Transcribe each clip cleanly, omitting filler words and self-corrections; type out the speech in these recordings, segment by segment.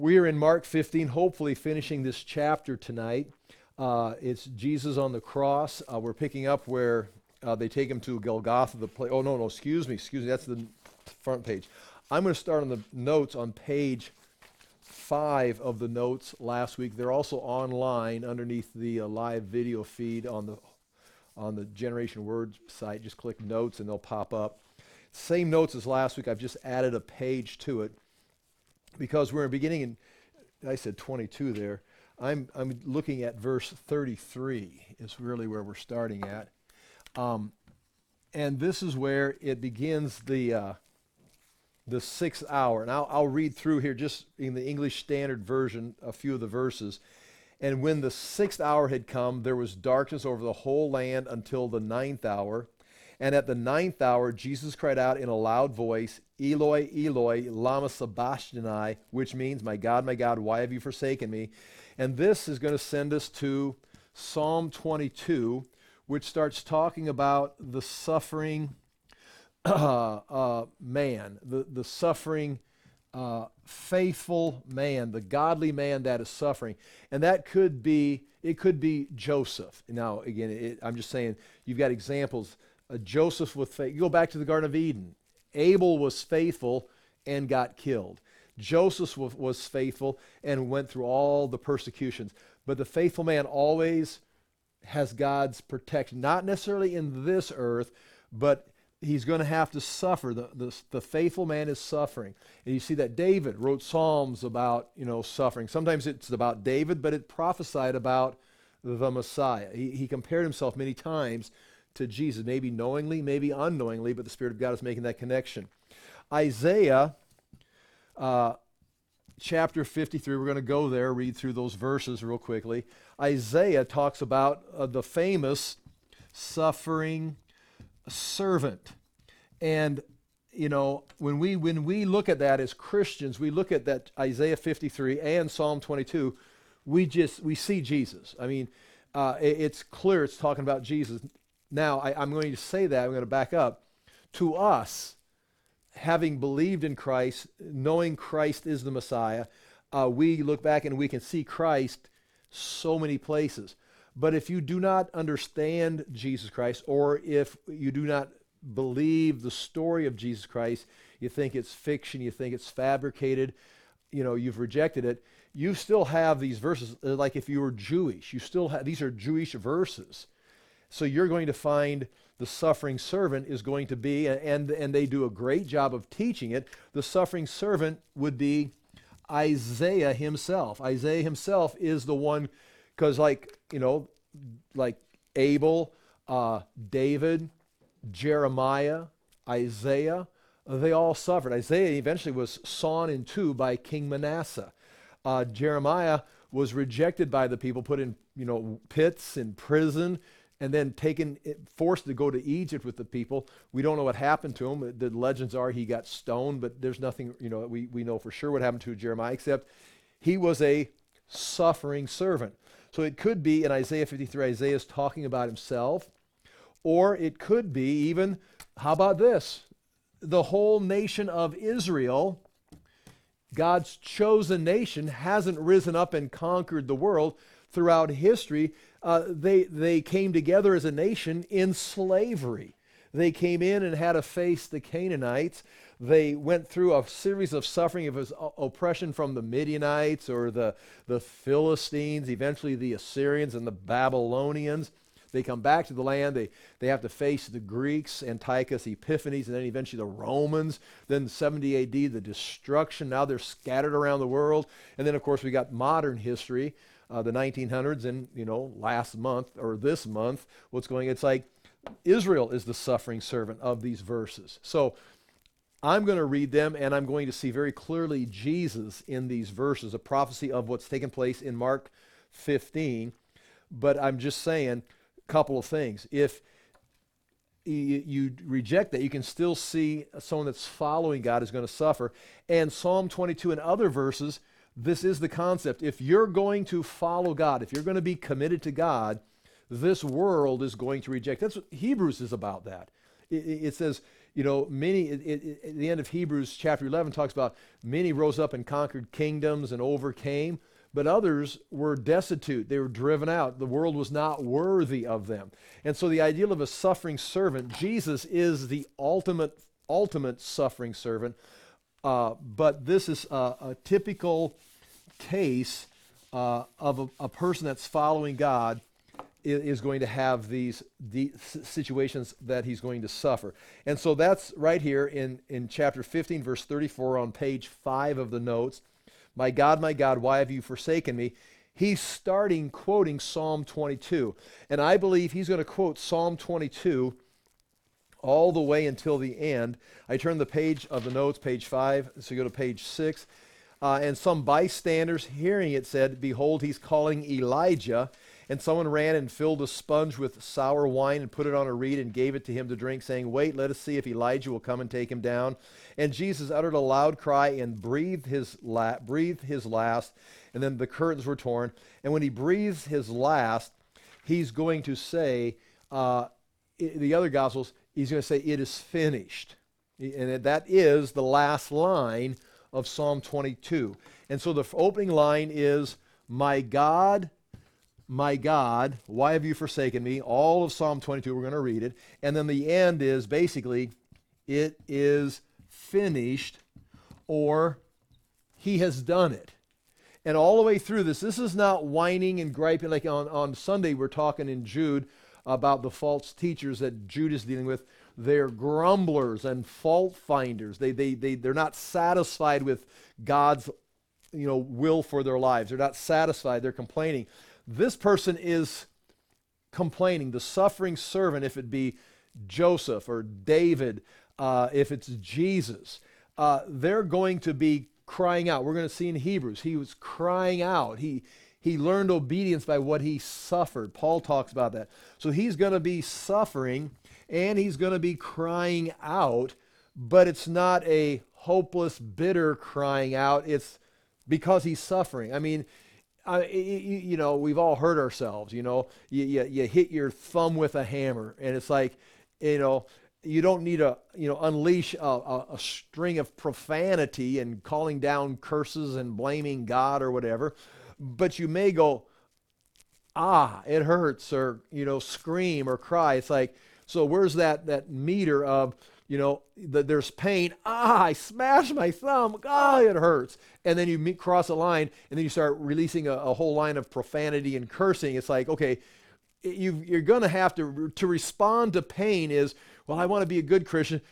We are in Mark 15, hopefully finishing this chapter tonight. It's Jesus on the cross. We're picking up where they take him to Golgotha, the place. Oh, no, excuse me. That's the front page. I'm going to start on the notes on page 5 of the notes last week. They're also online underneath the live video feed on the Generation Word site. Just click notes and they'll pop up. Same notes as last week. I've just added a page to it because we're beginning in, I said 22 there. I'm looking at verse 33 is really where we're starting at. And this is where it begins the 6th hour. And I'll read through here just in the English Standard Version a few of the verses. And when the 6th hour had come, there was darkness over the whole land until the 9th hour. And at the 9th hour, Jesus cried out in a loud voice, Eloi, Eloi, lama sabachthani, which means, my God, why have you forsaken me? And this is going to send us to Psalm 22, which starts talking about the suffering man, the suffering faithful man, the godly man that is suffering. And it could be Joseph. Now, again, I'm just saying, you've got examples. Joseph with faith. You go back to the Garden of Eden. Abel was faithful and got killed. Joseph was faithful and went through all the persecutions. But the faithful man always has God's protection, not necessarily in this earth, but he's going to have to suffer. The faithful man is suffering. And you see that David wrote Psalms about, suffering. Sometimes it's about David, but it prophesied about the Messiah. He compared himself many times to Jesus, maybe knowingly, maybe unknowingly, but the Spirit of God is making that connection. Isaiah chapter 53, we're going to go there, read through those verses real quickly. Isaiah talks about the famous suffering servant. And, when we look at that as Christians, we look at that Isaiah 53 and Psalm 22, we see Jesus. I mean, it's clear it's talking about Jesus. Now, I'm going to say that, I'm going to back up. To us, having believed in Christ, knowing Christ is the Messiah, we look back and we can see Christ so many places. But if you do not understand Jesus Christ, or if you do not believe the story of Jesus Christ, you think it's fiction, you think it's fabricated, you've rejected it, you still have these verses, like if you were Jewish, these are Jewish verses. So you're going to find the suffering servant is going to be, and they do a great job of teaching it, the suffering servant would be Isaiah himself. Isaiah himself is the one, because like Abel, David, Jeremiah, Isaiah, they all suffered. Isaiah eventually was sawn in two by King Manasseh. Jeremiah was rejected by the people, put in pits, in prison, and then forced to go to Egypt with the people. We don't know what happened to him. The legends are he got stoned, but there's nothing, we know for sure what happened to Jeremiah, except he was a suffering servant. So it could be in Isaiah 53, Isaiah is talking about himself, or it could be even, how about this? The whole nation of Israel, God's chosen nation, hasn't risen up and conquered the world. Throughout history, they came together as a nation in slavery. They came in and had to face the Canaanites. They went through a series of suffering of oppression from the Midianites or the Philistines, eventually the Assyrians and the Babylonians. They come back to the land. They have to face the Greeks, Antiochus Epiphanes, and then eventually the Romans. Then 70 A.D., the destruction. Now they're scattered around the world. And then, of course, we got modern history, the 1900s, and, last month or this month, it's like Israel is the suffering servant of these verses. So I'm going to read them, and I'm going to see very clearly Jesus in these verses, a prophecy of what's taken place in Mark 15. But I'm just saying a couple of things. If you reject that, you can still see someone that's following God is going to suffer. And Psalm 22 and other verses, this is the concept. If you're going to follow God, if you're going to be committed to God, this world is going to reject. That's what Hebrews is about that. It says, You know, many, at the end of Hebrews chapter 11 talks about many rose up and conquered kingdoms and overcame, but others were destitute. They were driven out. The world was not worthy of them. And so the ideal of a suffering servant, Jesus is the ultimate suffering servant. But this is a typical case of a person that's following God is going to have these situations that he's going to suffer. And so that's right here in chapter 15, verse 34 on page 5 of the notes. My God, why have you forsaken me? He's starting quoting Psalm 22. And I believe he's going to quote Psalm 22 all the way until the end. I turn the page of the notes, page 5, so you go to page 6. And some bystanders hearing it said, behold, he's calling Elijah. And someone ran and filled a sponge with sour wine and put it on a reed and gave it to him to drink, saying, wait, let us see if Elijah will come and take him down. And Jesus uttered a loud cry and breathed his last, and then the curtains were torn. And when he breathes his last, he's going to say, the other Gospels, he's going to say, it is finished. And that is the last line of Psalm 22. And so the opening line is, my God, why have you forsaken me? All of Psalm 22, we're going to read it. And then the end is basically, it is finished, or he has done it. And all the way through this is not whining and griping. Like on Sunday, we're talking in Jude about the false teachers that Jude is dealing with. They're grumblers and fault finders. They're not satisfied with God's will for their lives. They're not satisfied. They're complaining. This person is complaining. The suffering servant, if it be Joseph or David, if it's Jesus, they're going to be crying out. We're going to see in Hebrews, he was crying out. He learned obedience by what he suffered. Paul talks about that. So he's going to be suffering and he's going to be crying out, but it's not a hopeless, bitter crying out. It's because he's suffering. I mean, we've all hurt ourselves. You hit your thumb with a hammer, and it's like, you don't need to, unleash a string of profanity and calling down curses and blaming God or whatever, but you may go, it hurts, or scream or cry. It's like, so where's that meter of, there's pain. I smashed my thumb. It hurts. And then you cross a line, and then you start releasing a whole line of profanity and cursing. It's like, okay, you're going to have to respond to pain is, well, I want to be a good Christian.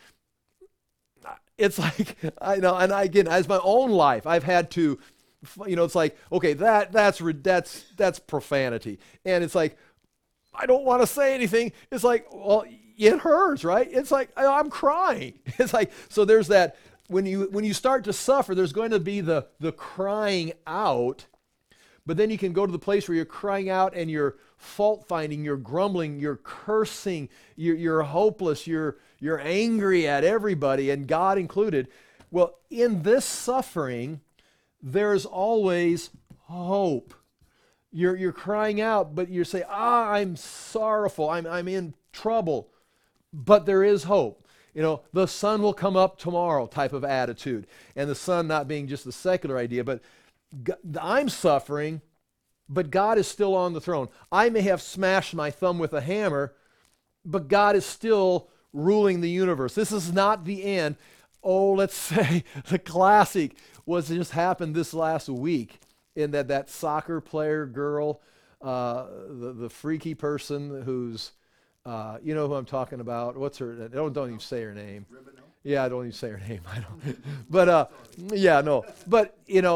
It's like, I know, and again, as my own life, I've had to, it's like, okay, that's profanity. And it's like, I don't want to say anything. It's like, well, it hurts, right? It's like, I'm crying. It's like, so there's that, when you start to suffer, there's going to be the crying out, but then you can go to the place where you're crying out and you're fault finding, you're grumbling, you're cursing, you're hopeless, you're angry at everybody, and God included. Well, in this suffering, there's always hope. You're crying out, but you say, I'm sorrowful, I'm in trouble, but there is hope. The sun will come up tomorrow type of attitude. And the sun not being just a secular idea, but I'm suffering, but God is still on the throne. I may have smashed my thumb with a hammer, but God is still ruling the universe. This is not the end. Oh, let's say the classic was just happened this last week in that soccer player girl, the freaky person who's, you know who I'm talking about. What's her? Don't even say her name. Ribino? Yeah, don't even say her name. I don't. But yeah, no. But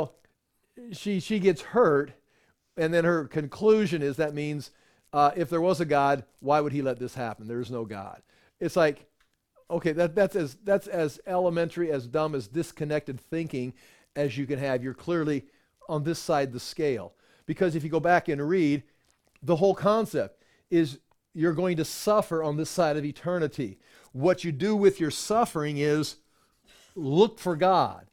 she gets hurt, and then her conclusion is that means if there was a God, why would he let this happen? There is no God. It's like, okay, that's as elementary, as dumb, as disconnected thinking as you can have. You're clearly on this side of the scale. Because if you go back and read, the whole concept is you're going to suffer on this side of eternity. What you do with your suffering is look for God.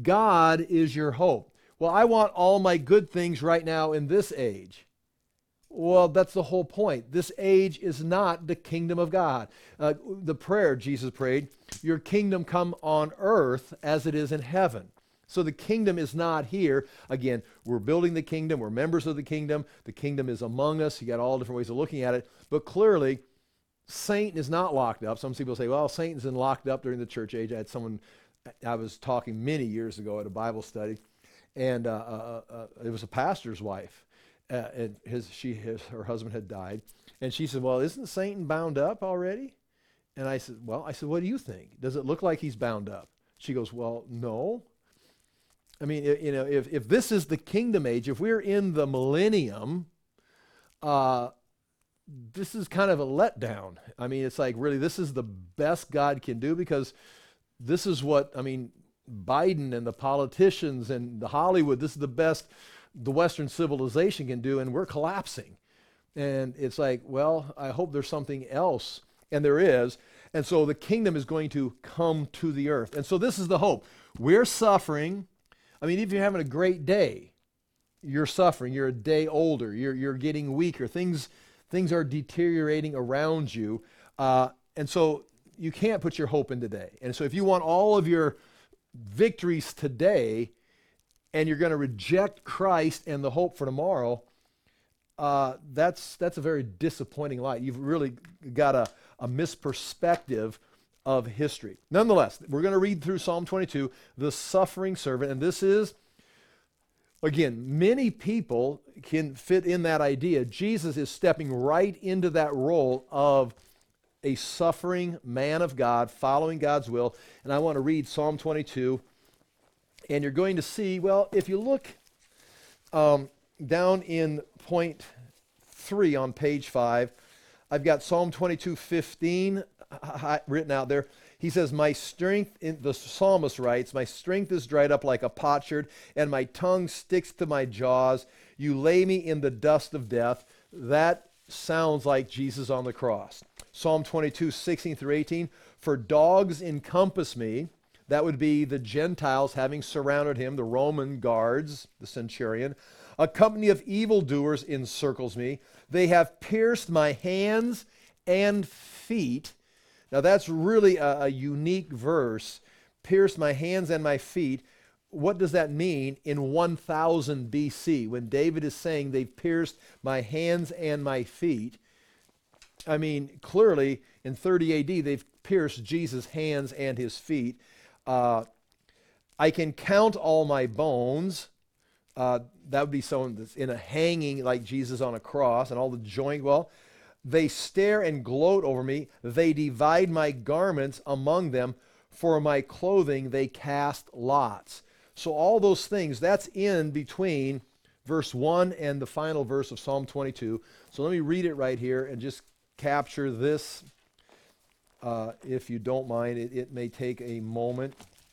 God is your hope. Well, I want all my good things right now in this age. Well, that's the whole point. This age is not the kingdom of God. The prayer Jesus prayed, your kingdom come on earth as it is in heaven. So the kingdom is not here. Again, we're building the kingdom. We're members of the kingdom. The kingdom is among us. You got all different ways of looking at it. But clearly, Satan is not locked up. Some people say, well, Satan's been locked up during the church age. I was talking many years ago at a Bible study, and it was a pastor's wife. And her husband had died. And she said, well, isn't Satan bound up already? And I said, what do you think? Does it look like he's bound up? She goes, well, no. I mean, if this is the kingdom age, if we're in the millennium, this is kind of a letdown. I mean, it's like, really, this is the best God can do, because this is what, Biden and the politicians and the Hollywood, this is the best the Western civilization can do, and we're collapsing. And it's like, well, I hope there's something else. And there is. And so the kingdom is going to come to the earth. And so this is the hope. We're suffering. If you're having a great day, you're suffering. You're a day older. You're getting weaker. Things are deteriorating around you. And so you can't put your hope in today. And so if you want all of your victories today, and you're going to reject Christ and the hope for tomorrow, that's a very disappointing light. You've really got a misperspective of history. Nonetheless, we're going to read through Psalm 22, the suffering servant, and this is, again, many people can fit in that idea. Jesus is stepping right into that role of a suffering man of God, following God's will, and I want to read Psalm 22. And you're going to see, well, if you look down in point 3 on page 5, I've got Psalm 22:15 written out there. He says, the psalmist writes, my strength is dried up like a potsherd, and my tongue sticks to my jaws. You lay me in the dust of death. That sounds like Jesus on the cross. Psalm 22:16-18, for dogs encompass me. That would be the Gentiles having surrounded him, the Roman guards, the centurion. A company of evildoers encircles me. They have pierced my hands and feet. Now that's really a unique verse. Pierced my hands and my feet. What does that mean in 1000 BC? When David is saying they've pierced my hands and my feet. Clearly in 30 AD, they've pierced Jesus' hands and his feet. I can count all my bones. That would be someone that's in a hanging like Jesus on a cross, and all the joint. Well, they stare and gloat over me. They divide my garments among them. For my clothing they cast lots. So all those things, that's in between verse 1 and the final verse of Psalm 22. So let me read it right here and just capture this. If you don't mind, it may take a moment.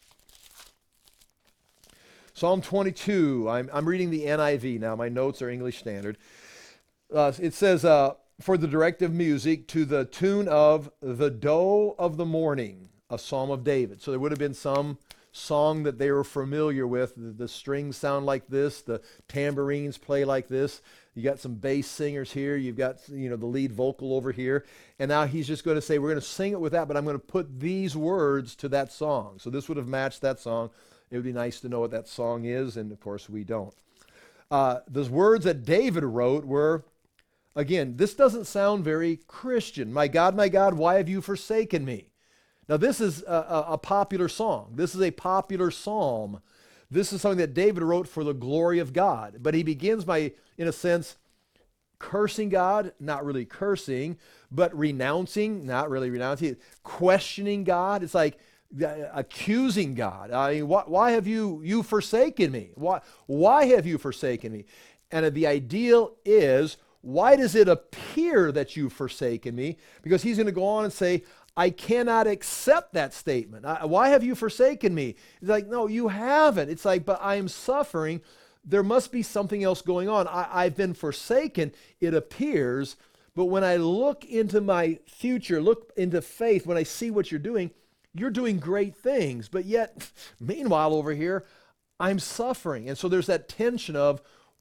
Psalm 22, I'm reading the NIV now. My notes are English Standard. It says, for the directive music to the tune of the Doe of the Morning, a Psalm of David. So there would have been some song that they were familiar with. The strings sound like this. The tambourines play like this. You got some bass singers here. You've got, the lead vocal over here. And now he's just going to say, we're going to sing it with that, but I'm going to put these words to that song. So this would have matched that song. It would be nice to know what that song is, and of course we don't. Those words that David wrote were, again, this doesn't sound very Christian. My God, why have you forsaken me? Now this is a popular song. This is a popular psalm. This is something that David wrote for the glory of God. But he begins by, in a sense, cursing God, not really cursing, but renouncing, not really renouncing, questioning God. It's like accusing God. Why have you forsaken me? Why have you forsaken me? And the ideal is, why does it appear that you've forsaken me? Because he's going to go on and say, I cannot accept that statement. Why have you forsaken me? It's like, no, you haven't. It's like, but I am suffering. There must be something else going on. I've been forsaken, it appears, but when I look into my future, look into faith, when I see what you're doing great things. But yet, meanwhile, over here, I'm suffering. And so there's that tension of,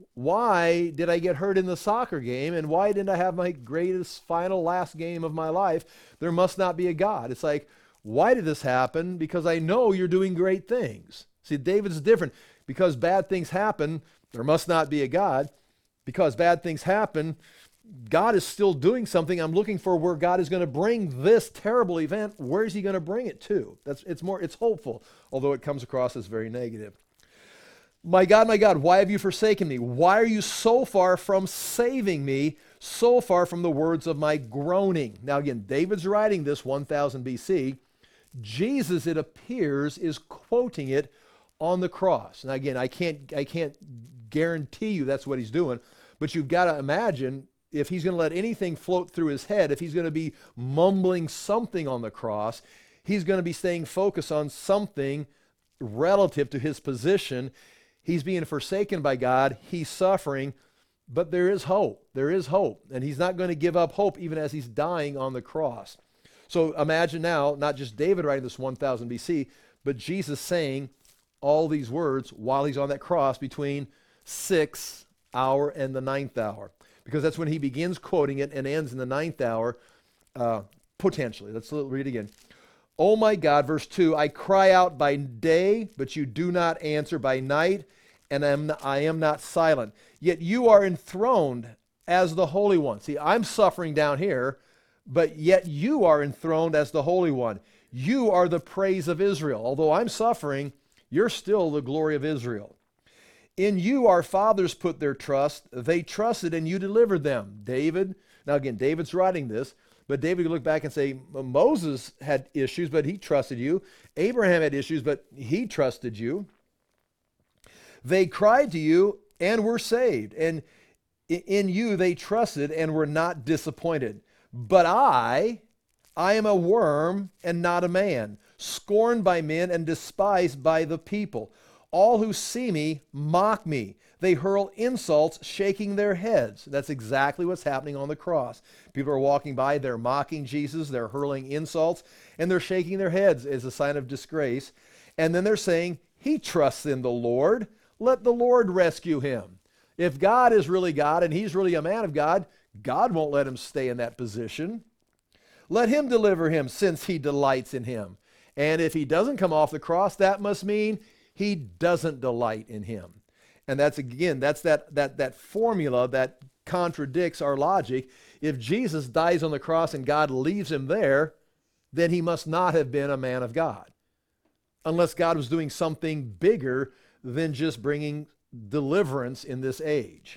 Why did I get hurt in the soccer game? And why didn't I have my greatest final last game of my life? There must not be a God. It's like, why did this happen? Because I know you're doing great things. See, David's different. Because bad things happen, there must not be a God. Because bad things happen, God is still doing something. I'm looking for where God is going to bring this terrible event. Where is he going to bring it to? It's hopeful, although it comes across as very negative. My God, why have you forsaken me? Why are you so far from saving me, so far from the words of my groaning? Now again, David's writing this 1000 BC. Jesus, it appears, is quoting it on the cross. Now again, I can't guarantee you that's what he's doing, but you've got to imagine if he's going to let anything float through his head, if he's going to be mumbling something on the cross, he's going to be staying focused on something relative to his position. He's being forsaken by God. He's suffering, but there is hope. There is hope. And he's not going to give up hope even as he's dying on the cross. So imagine now, not just David writing this 1000 BC, but Jesus saying all these words while he's on that cross between 6th hour and the 9th hour. Because that's when he begins quoting it and ends in the 9th hour, potentially. Let's read again. Oh my God, verse 2, I cry out by day, but you do not answer, by night, and I am not silent. Yet you are enthroned as the Holy One. See, I'm suffering down here, but yet you are enthroned as the Holy One. You are the praise of Israel. Although I'm suffering, you're still the glory of Israel. In you our fathers put their trust. They trusted and you delivered them. David, now again, David's writing this, but David could look back and say, Moses had issues, but he trusted you. Abraham had issues, but he trusted you. They cried to you and were saved. And in you they trusted and were not disappointed. But I am a worm and not a man, scorned by men and despised by the people. All who see me mock me. They hurl insults, shaking their heads. That's exactly what's happening on the cross. People are walking by, they're mocking Jesus, they're hurling insults, and they're shaking their heads as a sign of disgrace. And then they're saying, he trusts in the Lord. Let the Lord rescue him. If God is really God and he's really a man of God, God won't let him stay in that position. Let him deliver him since he delights in him. And if he doesn't come off the cross, that must mean he doesn't delight in him. And that's that formula that contradicts our logic. If Jesus dies on the cross and God leaves him there, then he must not have been a man of God. Unless God was doing something bigger than just bringing deliverance in this age.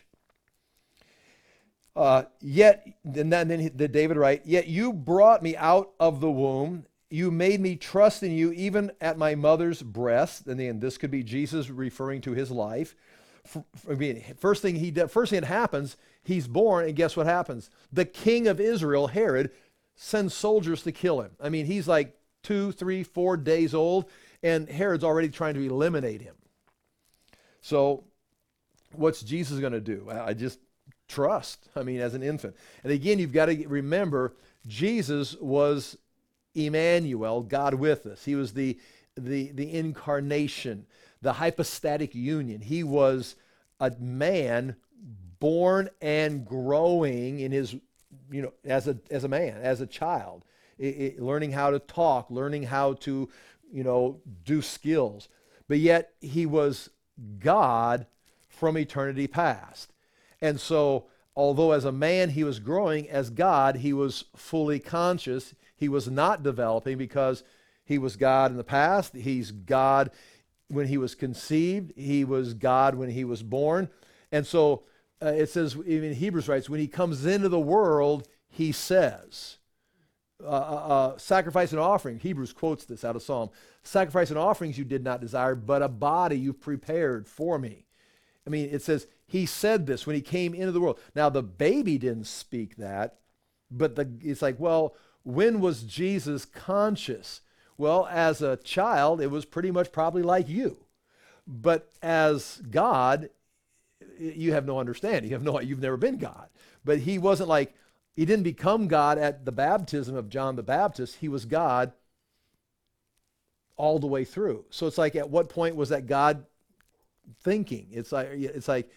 Yet David writes, yet you brought me out of the womb. You made me trust in you even at my mother's breast. And then this could be Jesus referring to his life. First thing that happens, he's born, and guess what happens? The king of Israel, Herod, sends soldiers to kill him. I mean, he's like 2, 3, 4 days old, and Herod's already trying to eliminate him. So what's Jesus going to do? I just trust, as an infant. And again, you've got to remember, Jesus was Emmanuel, God with us. He was the incarnation, the hypostatic union. He was a man born and growing in his, as a man, as a child, learning how to talk, learning how to, do skills. But yet he was God from eternity past. And so, although as a man he was growing, as God he was fully conscious. He was not developing because he was God in the past. He's God when he was conceived. He was God when he was born. And so it says, even Hebrews writes, when he comes into the world, he says, sacrifice and offering. Hebrews quotes this out of Psalm. Sacrifice and offerings you did not desire, but a body you prepared for me. It says he said this when he came into the world. Now the baby didn't speak that, but it's like, well, when was Jesus conscious? Well, as a child, it was pretty much probably like you. But as God, you have no understanding. You've never been God. But he wasn't like, he didn't become God at the baptism of John the Baptist. He was God all the way through. So it's like, at what point was that God thinking? It's like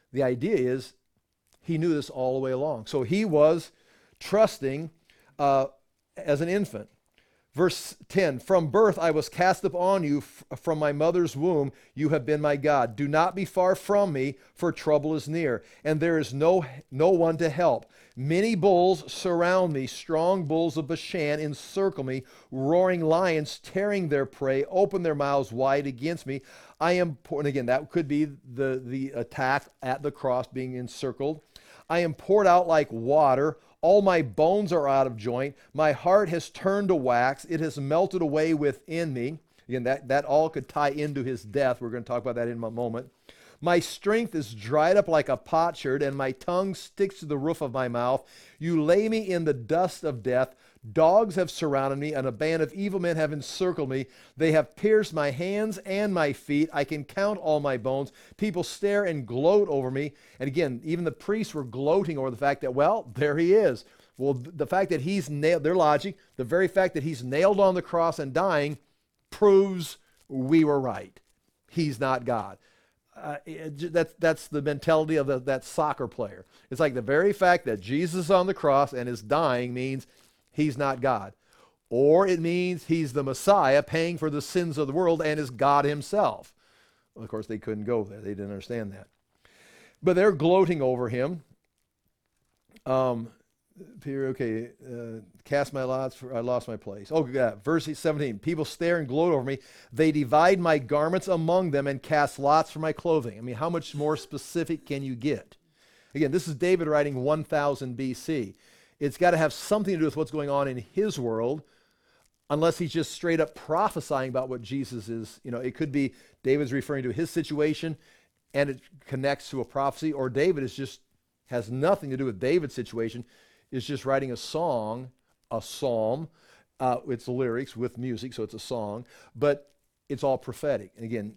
The idea is he knew this all the way along. So he was trusting as an infant. Verse 10, from birth I was cast upon you, from my mother's womb you have been my God. Do not be far from me, for trouble is near, and there is no one to help. Many bulls surround me, strong bulls of Bashan encircle me, roaring lions tearing their prey, open their mouths wide against me. I am, and again, that could be the attack at the cross, being encircled. I am poured out like water. All my bones are out of joint. My heart has turned to wax. It has melted away within me. Again, that all could tie into his death. We're going to talk about that in a moment. My strength is dried up like a potsherd, and my tongue sticks to the roof of my mouth. You lay me in the dust of death. Dogs have surrounded me, and a band of evil men have encircled me. They have pierced my hands and my feet. I can count all my bones. People stare and gloat over me. And again, even the priests were gloating over the fact that, well, there he is. Well, the fact that he's nailed, their logic, the very fact that he's nailed on the cross and dying proves we were right. He's not God. That's the mentality of that soccer player. It's like the very fact that Jesus is on the cross and is dying means he's not God. Or it means he's the Messiah paying for the sins of the world and is God himself. Well, of course, they couldn't go there. They didn't understand that. But they're gloating over him. Cast my lots, for I lost my place. Oh, God. Verse 17, people stare and gloat over me. They divide my garments among them and cast lots for my clothing. I mean, how much more specific can you get? Again, this is David writing 1000 BC. It's got to have something to do with what's going on in his world, unless he's just straight up prophesying about what Jesus is. You know, it could be David's referring to his situation and it connects to a prophecy, or David has nothing to do with David's situation. Is just writing a song, a psalm. It's lyrics with music, so it's a song, but it's all prophetic. And again,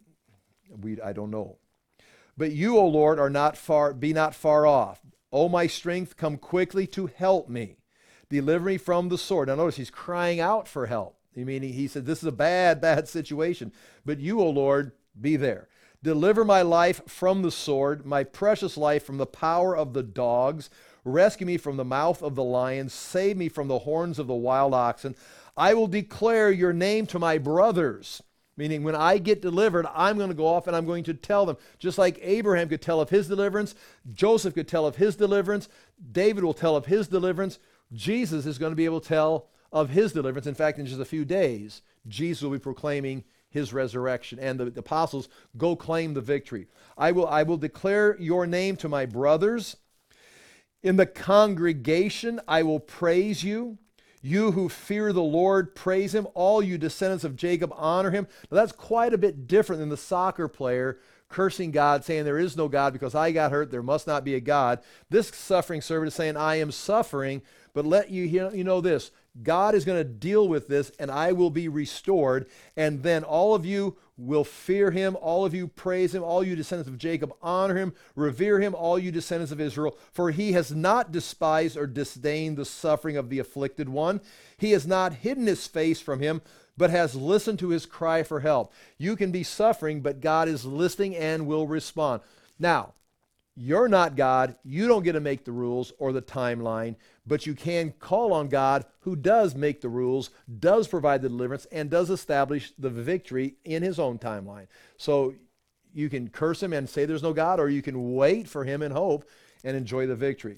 I don't know. But you, O Lord, be not far off. O my strength, come quickly to help me. Deliver me from the sword. Now notice he's crying out for help. He said, this is a bad, bad situation. But you, O Lord, be there. Deliver my life from the sword, my precious life from the power of the dogs. Rescue me from the mouth of the lion. Save me from the horns of the wild oxen. I will declare your name to my brothers. Meaning when I get delivered, I'm going to go off and I'm going to tell them. Just like Abraham could tell of his deliverance, Joseph could tell of his deliverance, David will tell of his deliverance, Jesus is going to be able to tell of his deliverance. In fact, in just a few days, Jesus will be proclaiming his resurrection, and the apostles go claim the victory. I will declare your name to my brothers. In the congregation, I will praise you. You who fear the Lord, praise him. All you descendants of Jacob, honor him. Now that's quite a bit different than the soccer player cursing God, saying there is no God because I got hurt, there must not be a God. This suffering servant is saying, I am suffering, but let you know this. God is going to deal with this and I will be restored. And then all of you will fear him. All of you praise him. All you descendants of Jacob honor him. Revere him, all you descendants of Israel. For he has not despised or disdained the suffering of the afflicted one. He has not hidden his face from him, but has listened to his cry for help. You can be suffering, but God is listening and will respond. Now, you're not God. You don't get to make the rules or the timeline, but you can call on God who does make the rules, does provide the deliverance, and does establish the victory in his own timeline. So you can curse him and say there's no God, or you can wait for him in hope and enjoy the victory.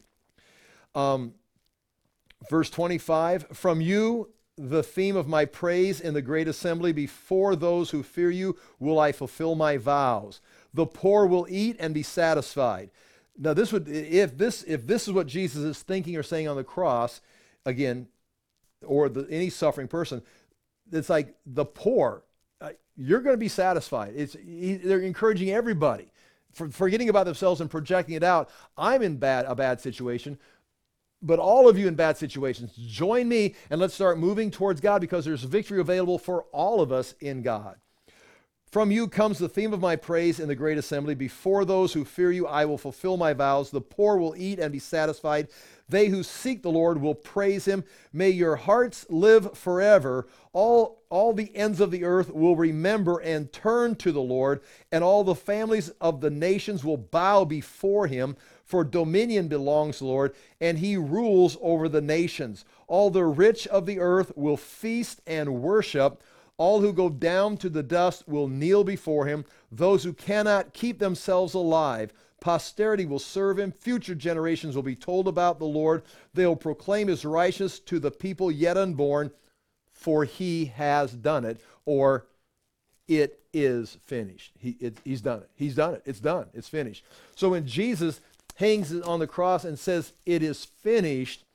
Verse 25, from you, the theme of my praise in the great assembly, before those who fear you, will I fulfill my vows. The poor will eat and be satisfied. Now, this would, if this is what Jesus is thinking or saying on the cross, again, or any suffering person, it's like the poor, you're going to be satisfied. They're encouraging everybody, forgetting about themselves and projecting it out. I'm in a bad situation, but all of you in bad situations, join me and let's start moving towards God because there's victory available for all of us in God. From you comes the theme of my praise in the great assembly. Before those who fear you, I will fulfill my vows. The poor will eat and be satisfied. They who seek the Lord will praise him. May your hearts live forever. All the ends of the earth will remember and turn to the Lord, and all the families of the nations will bow before him. For dominion belongs to the Lord, and he rules over the nations. All the rich of the earth will feast and worship. All who go down to the dust will kneel before him. Those who cannot keep themselves alive, posterity will serve him. Future generations will be told about the Lord. They will proclaim his righteousness to the people yet unborn, for he has done it, or it is finished. He's done it. He's done it. It's done. It's finished. So when Jesus hangs on the cross and says, it is finished,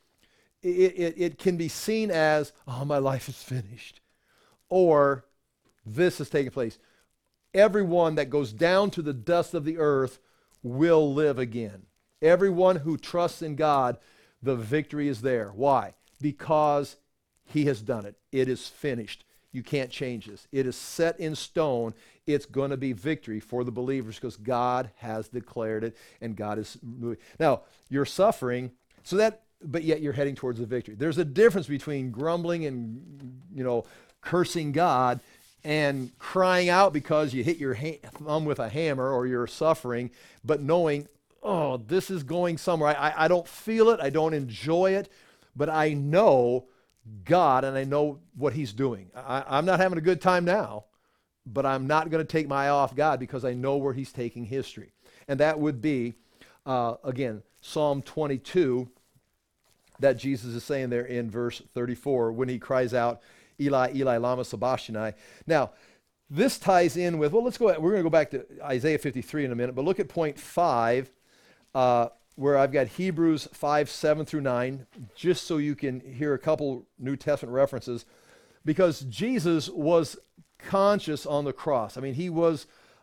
it can be seen as, oh, my life is finished. Or this has taken place. Everyone that goes down to the dust of the earth will live again. Everyone who trusts in God, the victory is there. Why? Because he has done it. It is finished. You can't change this. It is set in stone. It's going to be victory for the believers because God has declared it and God is moving. Now, you're suffering, but yet you're heading towards the victory. There's a difference between grumbling and, cursing God and crying out because you hit your thumb with a hammer or you're suffering, but knowing, oh, this is going somewhere. I don't feel it. I don't enjoy it, but I know God and I know what he's doing. I'm not having a good time now, but I'm not going to take my eye off God because I know where he's taking history. And that would be, again, Psalm 22 that Jesus is saying there in verse 34 when he cries out, Eli, Eli, lama sabachthani. Now, this ties in with, we're going to go back to Isaiah 53 in a minute, but look at point 5, where I've got Hebrews 5, 7 through 9, just so you can hear a couple New Testament references, because Jesus was conscious on the cross. I mean, he was,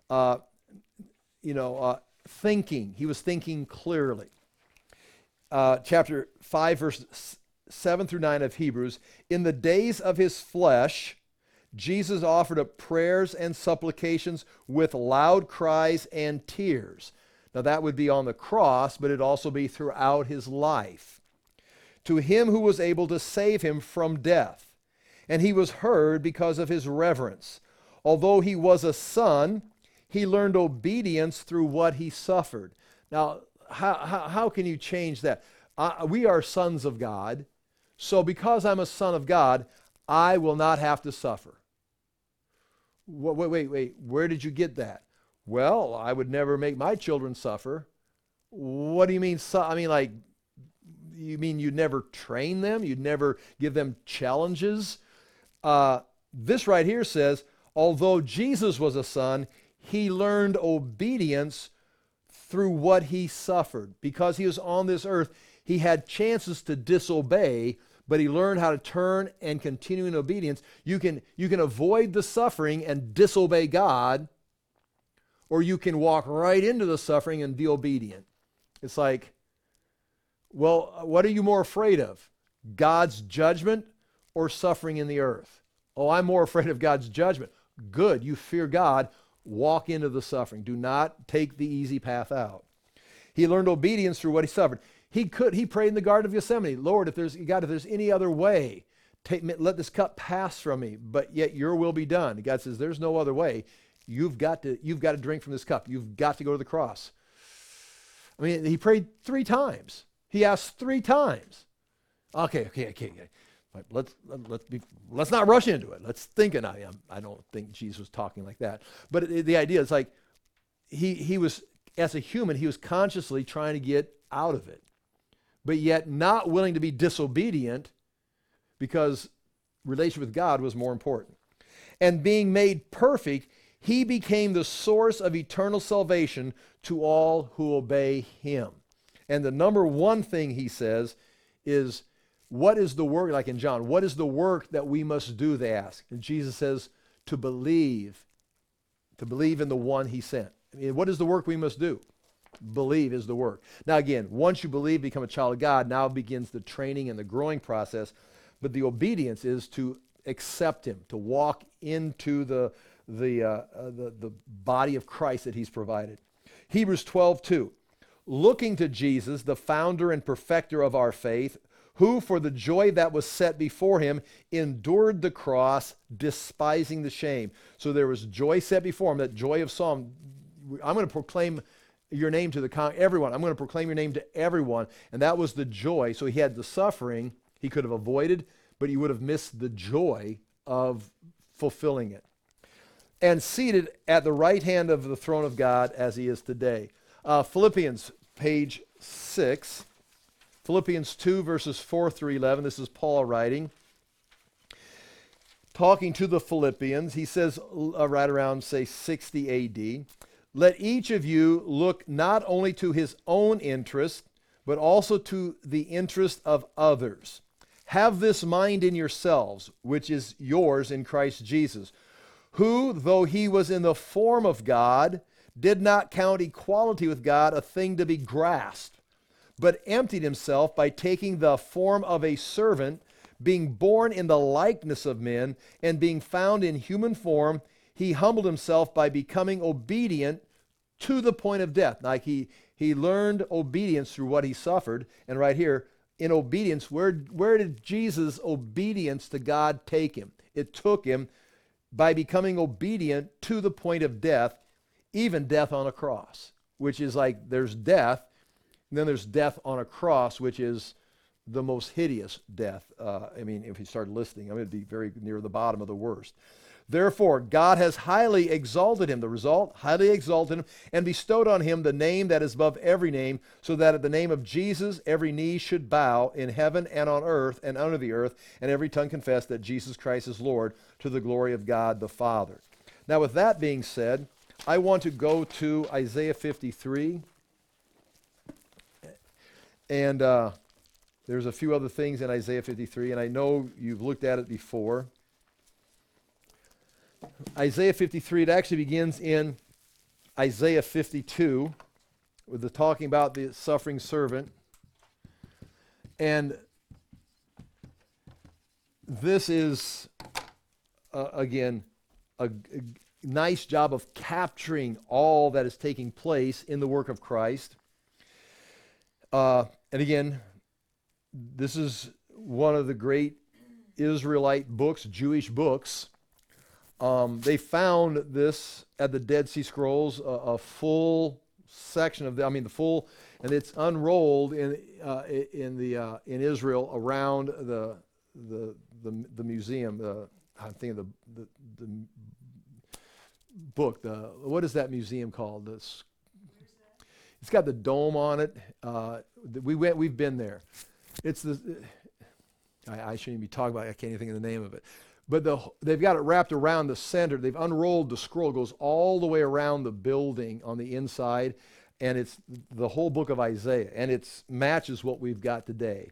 thinking. He was thinking clearly. Chapter 5, verse 7 through 9 of Hebrews, in the days of his flesh, Jesus offered up prayers and supplications with loud cries and tears. Now that would be on the cross, but it'd also be throughout his life. To him who was able to save him from death. And he was heard because of his reverence. Although he was a son, he learned obedience through what he suffered. Now, how can you change that? We are sons of God. So because I'm a son of God, I will not have to suffer. Wait, where did you get that? Well, I would never make my children suffer. What do you mean? You mean you'd never train them? You'd never give them challenges? This right here says, although Jesus was a son, he learned obedience through what he suffered. Because he was on this earth, he had chances to disobey, but he learned how to turn and continue in obedience. You can avoid the suffering and disobey God, or you can walk right into the suffering and be obedient. It's like, well, what are you more afraid of? God's judgment or suffering in the earth? Oh, I'm more afraid of God's judgment. Good, you fear God, walk into the suffering. Do not take the easy path out. He learned obedience through what he suffered. He prayed in the Garden of Gethsemane, Lord, if there's any other way, let this cup pass from me, but yet your will be done. God says, there's no other way. You've got to drink from this cup. You've got to go to the cross. I mean, he prayed 3 times. He asked 3 times. Okay. Let's not rush into it. Let's think it. I don't think Jesus was talking like that. But the idea is like he was, as a human, he was consciously trying to get out of it, but yet not willing to be disobedient because relation with God was more important. And being made perfect, he became the source of eternal salvation to all who obey him. And the number one thing he says is, what is the work, like in John, what is the work that we must do, they ask. And Jesus says, to believe in the one he sent. I mean, what is the work we must do? Believe is the work. Now again, once you believe, become a child of God, now begins the training and the growing process. But the obedience is to accept him, to walk into the the body of Christ that he's provided. Hebrews 12:2. Looking to Jesus, the founder and perfecter of our faith, who for the joy that was set before him endured the cross, despising the shame. So there was joy set before him, that joy of Psalm. I'm going to proclaim your name to everyone. I'm going to proclaim your name to everyone. And that was the joy. So he had the suffering he could have avoided, but he would have missed the joy of fulfilling it. And seated at the right hand of the throne of God as he is today. Philippians, page 6. Philippians 2, verses 4 through 11. This is Paul writing. Talking to the Philippians, he says right around, say, 60 A.D., let each of you look not only to his own interest, but also to the interest of others. Have this mind in yourselves, which is yours in Christ Jesus, who, though he was in the form of God, did not count equality with God a thing to be grasped, but emptied himself by taking the form of a servant, being born in the likeness of men, and being found in human form, he humbled himself by becoming obedient to the point of death. Like he learned obedience through what he suffered. And right here, in obedience, where did Jesus' obedience to God take him? It took him by becoming obedient to the point of death, even death on a cross, which is like there's death, and then there's death on a cross, which is the most hideous death. If you start listing, I'm going to be very near the bottom of the worst. Therefore, God has highly exalted him. The result, highly exalted him, and bestowed on him the name that is above every name, so that at the name of Jesus every knee should bow in heaven and on earth and under the earth, and every tongue confess that Jesus Christ is Lord, to the glory of God the Father. Now, with that being said, I want to go to Isaiah 53. And there's a few other things in Isaiah 53, and I know you've looked at it before. Isaiah 53, it actually begins in Isaiah 52 with the talking about the suffering servant. And this is, again, a nice job of capturing all that is taking place in the work of Christ. And again, this is one of the great Israelite books, Jewish books. They found this at the Dead Sea Scrolls, a full section of the full, and it's unrolled in Israel around the museum. I'm thinking of the book. What is that museum called? It's got the dome on it. We've been there. It's I shouldn't even be talking about it. I can't even think of the name of it. But they've got it wrapped around the center. They've unrolled the scroll. It goes all the way around the building on the inside, and it's the whole book of Isaiah, and it matches what we've got today.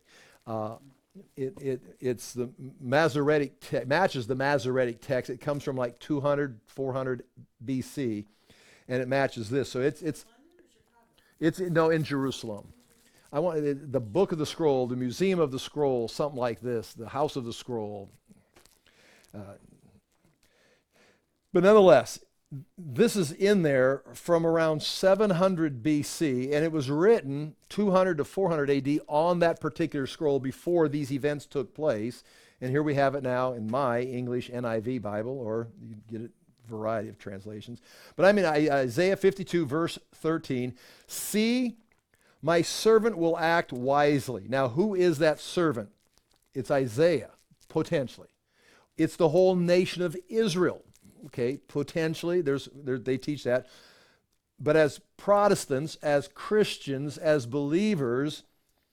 It's the Masoretic matches the Masoretic text. It comes from like 200, 400 BC, and it matches this. So it's in Jerusalem. I want the book of the scroll, the museum of the scroll, something like this, the house of the scroll. But nonetheless, this is in there from around 700 BC, and it was written 200 to 400 AD on that particular scroll before these events took place. And here we have it now in my English NIV Bible, or you get a variety of translations. But Isaiah 52, verse 13, see, my servant will act wisely. Now, who is that servant? It's Isaiah, potentially. It's the whole nation of Israel. Okay, potentially, they teach that. But as Protestants, as Christians, as believers,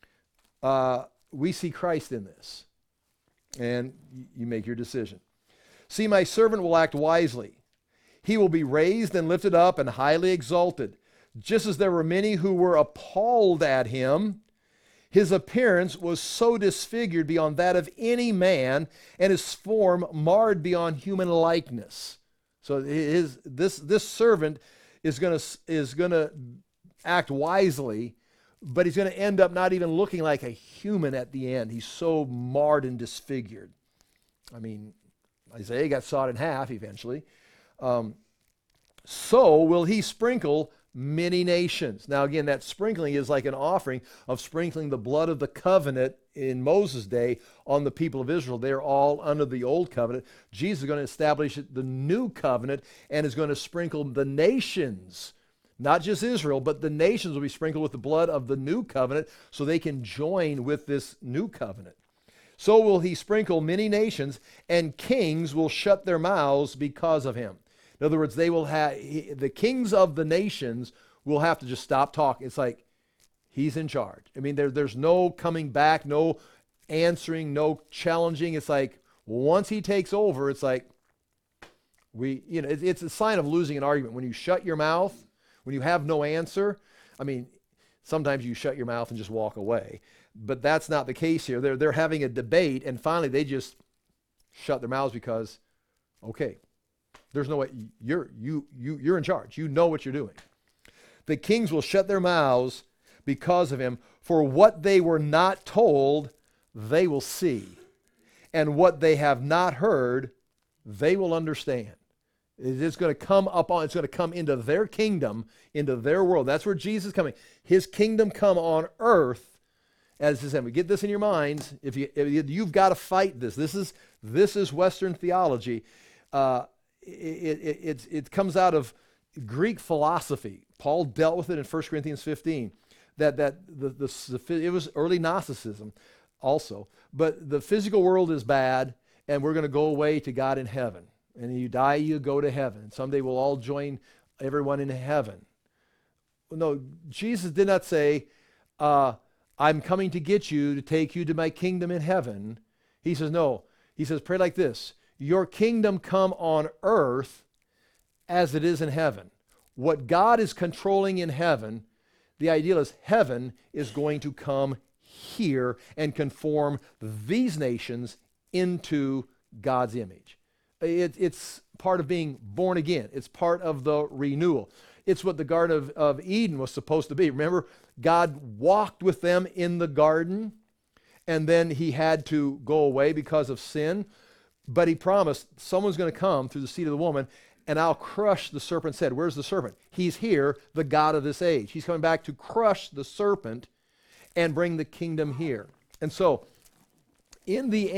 we see Christ in this. And you make your decision. See, my servant will act wisely. He will be raised and lifted up and highly exalted. Just as there were many who were appalled at him, his appearance was so disfigured beyond that of any man, and his form marred beyond human likeness. So this servant is going to act wisely, but he's going to end up not even looking like a human at the end. He's so marred and disfigured. Isaiah got sawed in half eventually. So will he sprinkle many nations. Now again, that sprinkling is like an offering of sprinkling the blood of the covenant in Moses' day on the people of Israel. They're all under the old covenant. Jesus is going to establish the new covenant and is going to sprinkle the nations, not just Israel, but the nations will be sprinkled with the blood of the new covenant so they can join with this new covenant. So will he sprinkle many nations, and kings will shut their mouths because of him. In other words, the kings of the nations will have to just stop talking. It's like he's in charge. I mean, there's no coming back, no answering, no challenging. It's like once he takes over, it's like it's a sign of losing an argument. When you shut your mouth, when you have no answer, I mean, sometimes you shut your mouth and just walk away. But that's not the case here. They're having a debate, and finally they just shut their mouths because, okay, there's no way, you're in charge. You know what you're doing. The kings will shut their mouths because of him, for what they were not told, they will see. And what they have not heard, they will understand. It's going to it's going to come into their kingdom, into their world. That's where Jesus is coming. His kingdom come on earth. As I said, we get this in your minds. If you've got to fight this. This is Western theology. It comes out of Greek philosophy. Paul dealt with it in 1 Corinthians 15. It was early Gnosticism also. But the physical world is bad, and we're going to go away to God in heaven. And you die, you go to heaven. Someday we'll all join everyone in heaven. No, Jesus did not say, I'm coming to get you to take you to my kingdom in heaven. He says, no. He says, pray like this. Your kingdom come on earth as it is in heaven. What God is controlling in heaven, the idea is heaven is going to come here and conform these nations into God's image. It's part of being born again. It's part of the renewal. It's what the Garden of Eden was supposed to be. Remember, God walked with them in the garden, and then he had to go away because of sin. But he promised someone's going to come through the seed of the woman, and I'll crush the serpent's head. Where's the serpent? He's here, the God of this age. He's coming back to crush the serpent and bring the kingdom here. And so, in the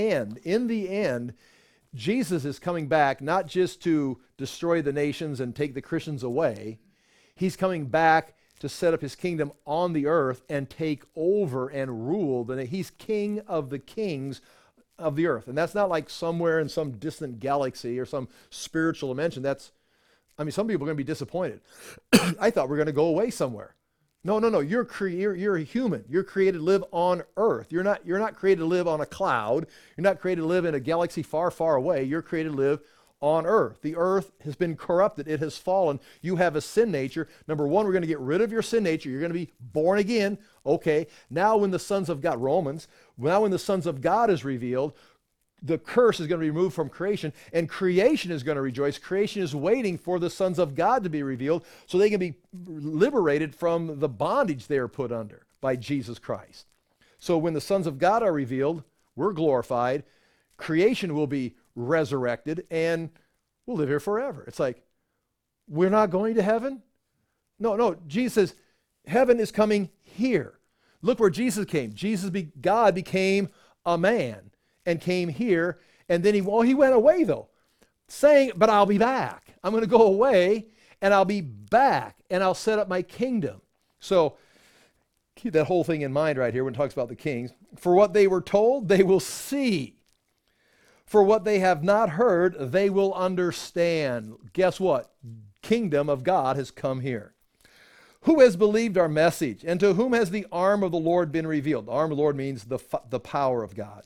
end, Jesus is coming back not just to destroy the nations and take the Christians away. He's coming back to set up his kingdom on the earth and take over and rule. He's king of the kings of the earth. And that's not like somewhere in some distant galaxy or some spiritual dimension. Some people are going to be disappointed. I thought we're going to go away somewhere. No. You're a human. You're created to live on earth. You're not created to live on a cloud. You're not created to live in a galaxy far, far away. You're created to live on earth. The earth has been corrupted. It has fallen. You have a sin nature. Number one, we're going to get rid of your sin nature. You're going to be born again. Okay. Now when the sons of God, when the sons of God is revealed, the curse is going to be removed from creation, and creation is going to rejoice. Creation is waiting for the sons of God to be revealed so they can be liberated from the bondage they are put under by Jesus Christ. So when the sons of God are revealed, we're glorified, creation will be resurrected, and we'll live here forever. It's like, we're not going to heaven? No, Jesus says, heaven is coming here. Look where Jesus came. God became a man and came here, and then he went away though, saying, but I'll be back. I'm going to go away, and I'll be back, and I'll set up my kingdom. So keep that whole thing in mind right here when it talks about the kings. For what they were told, they will see. For what they have not heard, they will understand. Guess what? Kingdom of God has come here. Who has believed our message, and to whom has the arm of the Lord been revealed? The arm of the Lord means the power of God.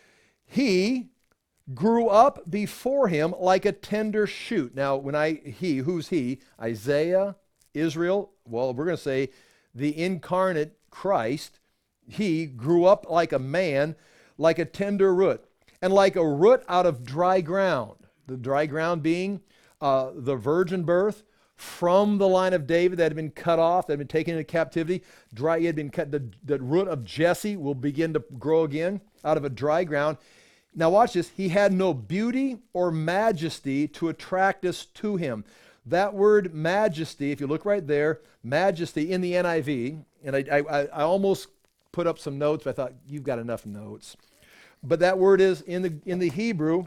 He grew up before him like a tender shoot. Now, who's he? Isaiah, Israel. Well, we're going to say the incarnate Christ. He grew up like a man, like a tender root, and like a root out of dry ground. The dry ground being the virgin birth from the line of David that had been cut off, that had been taken into captivity. The root of Jesse will begin to grow again out of a dry ground. Now watch this. He had no beauty or majesty to attract us to him. That word majesty, if you look right there, majesty in the NIV, and I almost put up some notes, but I thought, you've got enough notes. But that word is, in the Hebrew,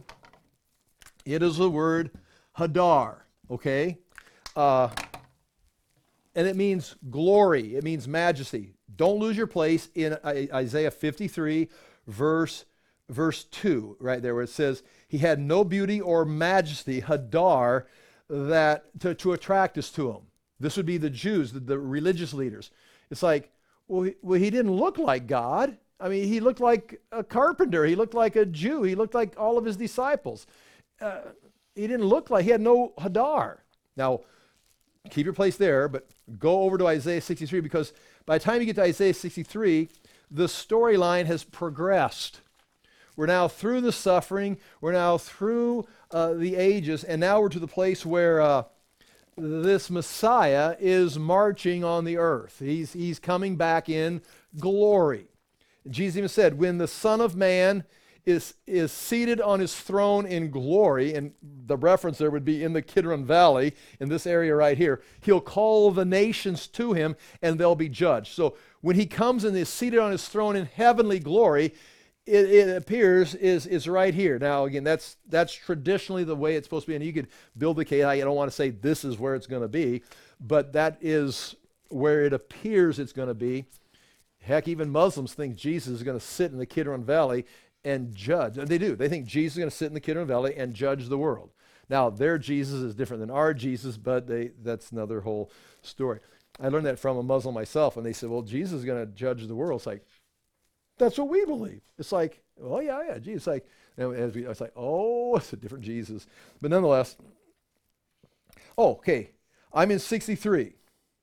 it is the word hadar, okay? And it means glory. It means majesty. Don't lose your place in Isaiah 53, verse 2, right there, where it says, he had no beauty or majesty, hadar, to attract us to him. This would be the Jews, the religious leaders. It's like, well, he didn't look like God. I mean, he looked like a carpenter. He looked like a Jew. He looked like all of his disciples. He didn't look like, he had no hadar. Now, keep your place there, but go over to Isaiah 63, because by the time you get to Isaiah 63, the storyline has progressed. We're now through the suffering. We're now through the ages, and now we're to the place where this Messiah is marching on the earth. He's coming back in glory. Jesus even said, when the Son of Man is seated on his throne in glory, and the reference there would be in the Kidron Valley, in this area right here, he'll call the nations to him and they'll be judged. So when he comes and is seated on his throne in heavenly glory, it appears is right here. Now again, that's traditionally the way it's supposed to be, and you could build the case. I don't want to say this is where it's going to be, but that is where it appears it's going to be. Heck, even Muslims think Jesus is going to sit in the Kidron Valley and judge. And they do. They think Jesus is going to sit in the Kidron Valley and judge the world. Now, their Jesus is different than our Jesus, but that's another whole story. I learned that from a Muslim myself, and they said, well, Jesus is going to judge the world. It's like, that's what we believe. It's like, oh, yeah, Jesus. Like, it's like, oh, it's a different Jesus. But nonetheless, okay, I'm in 63.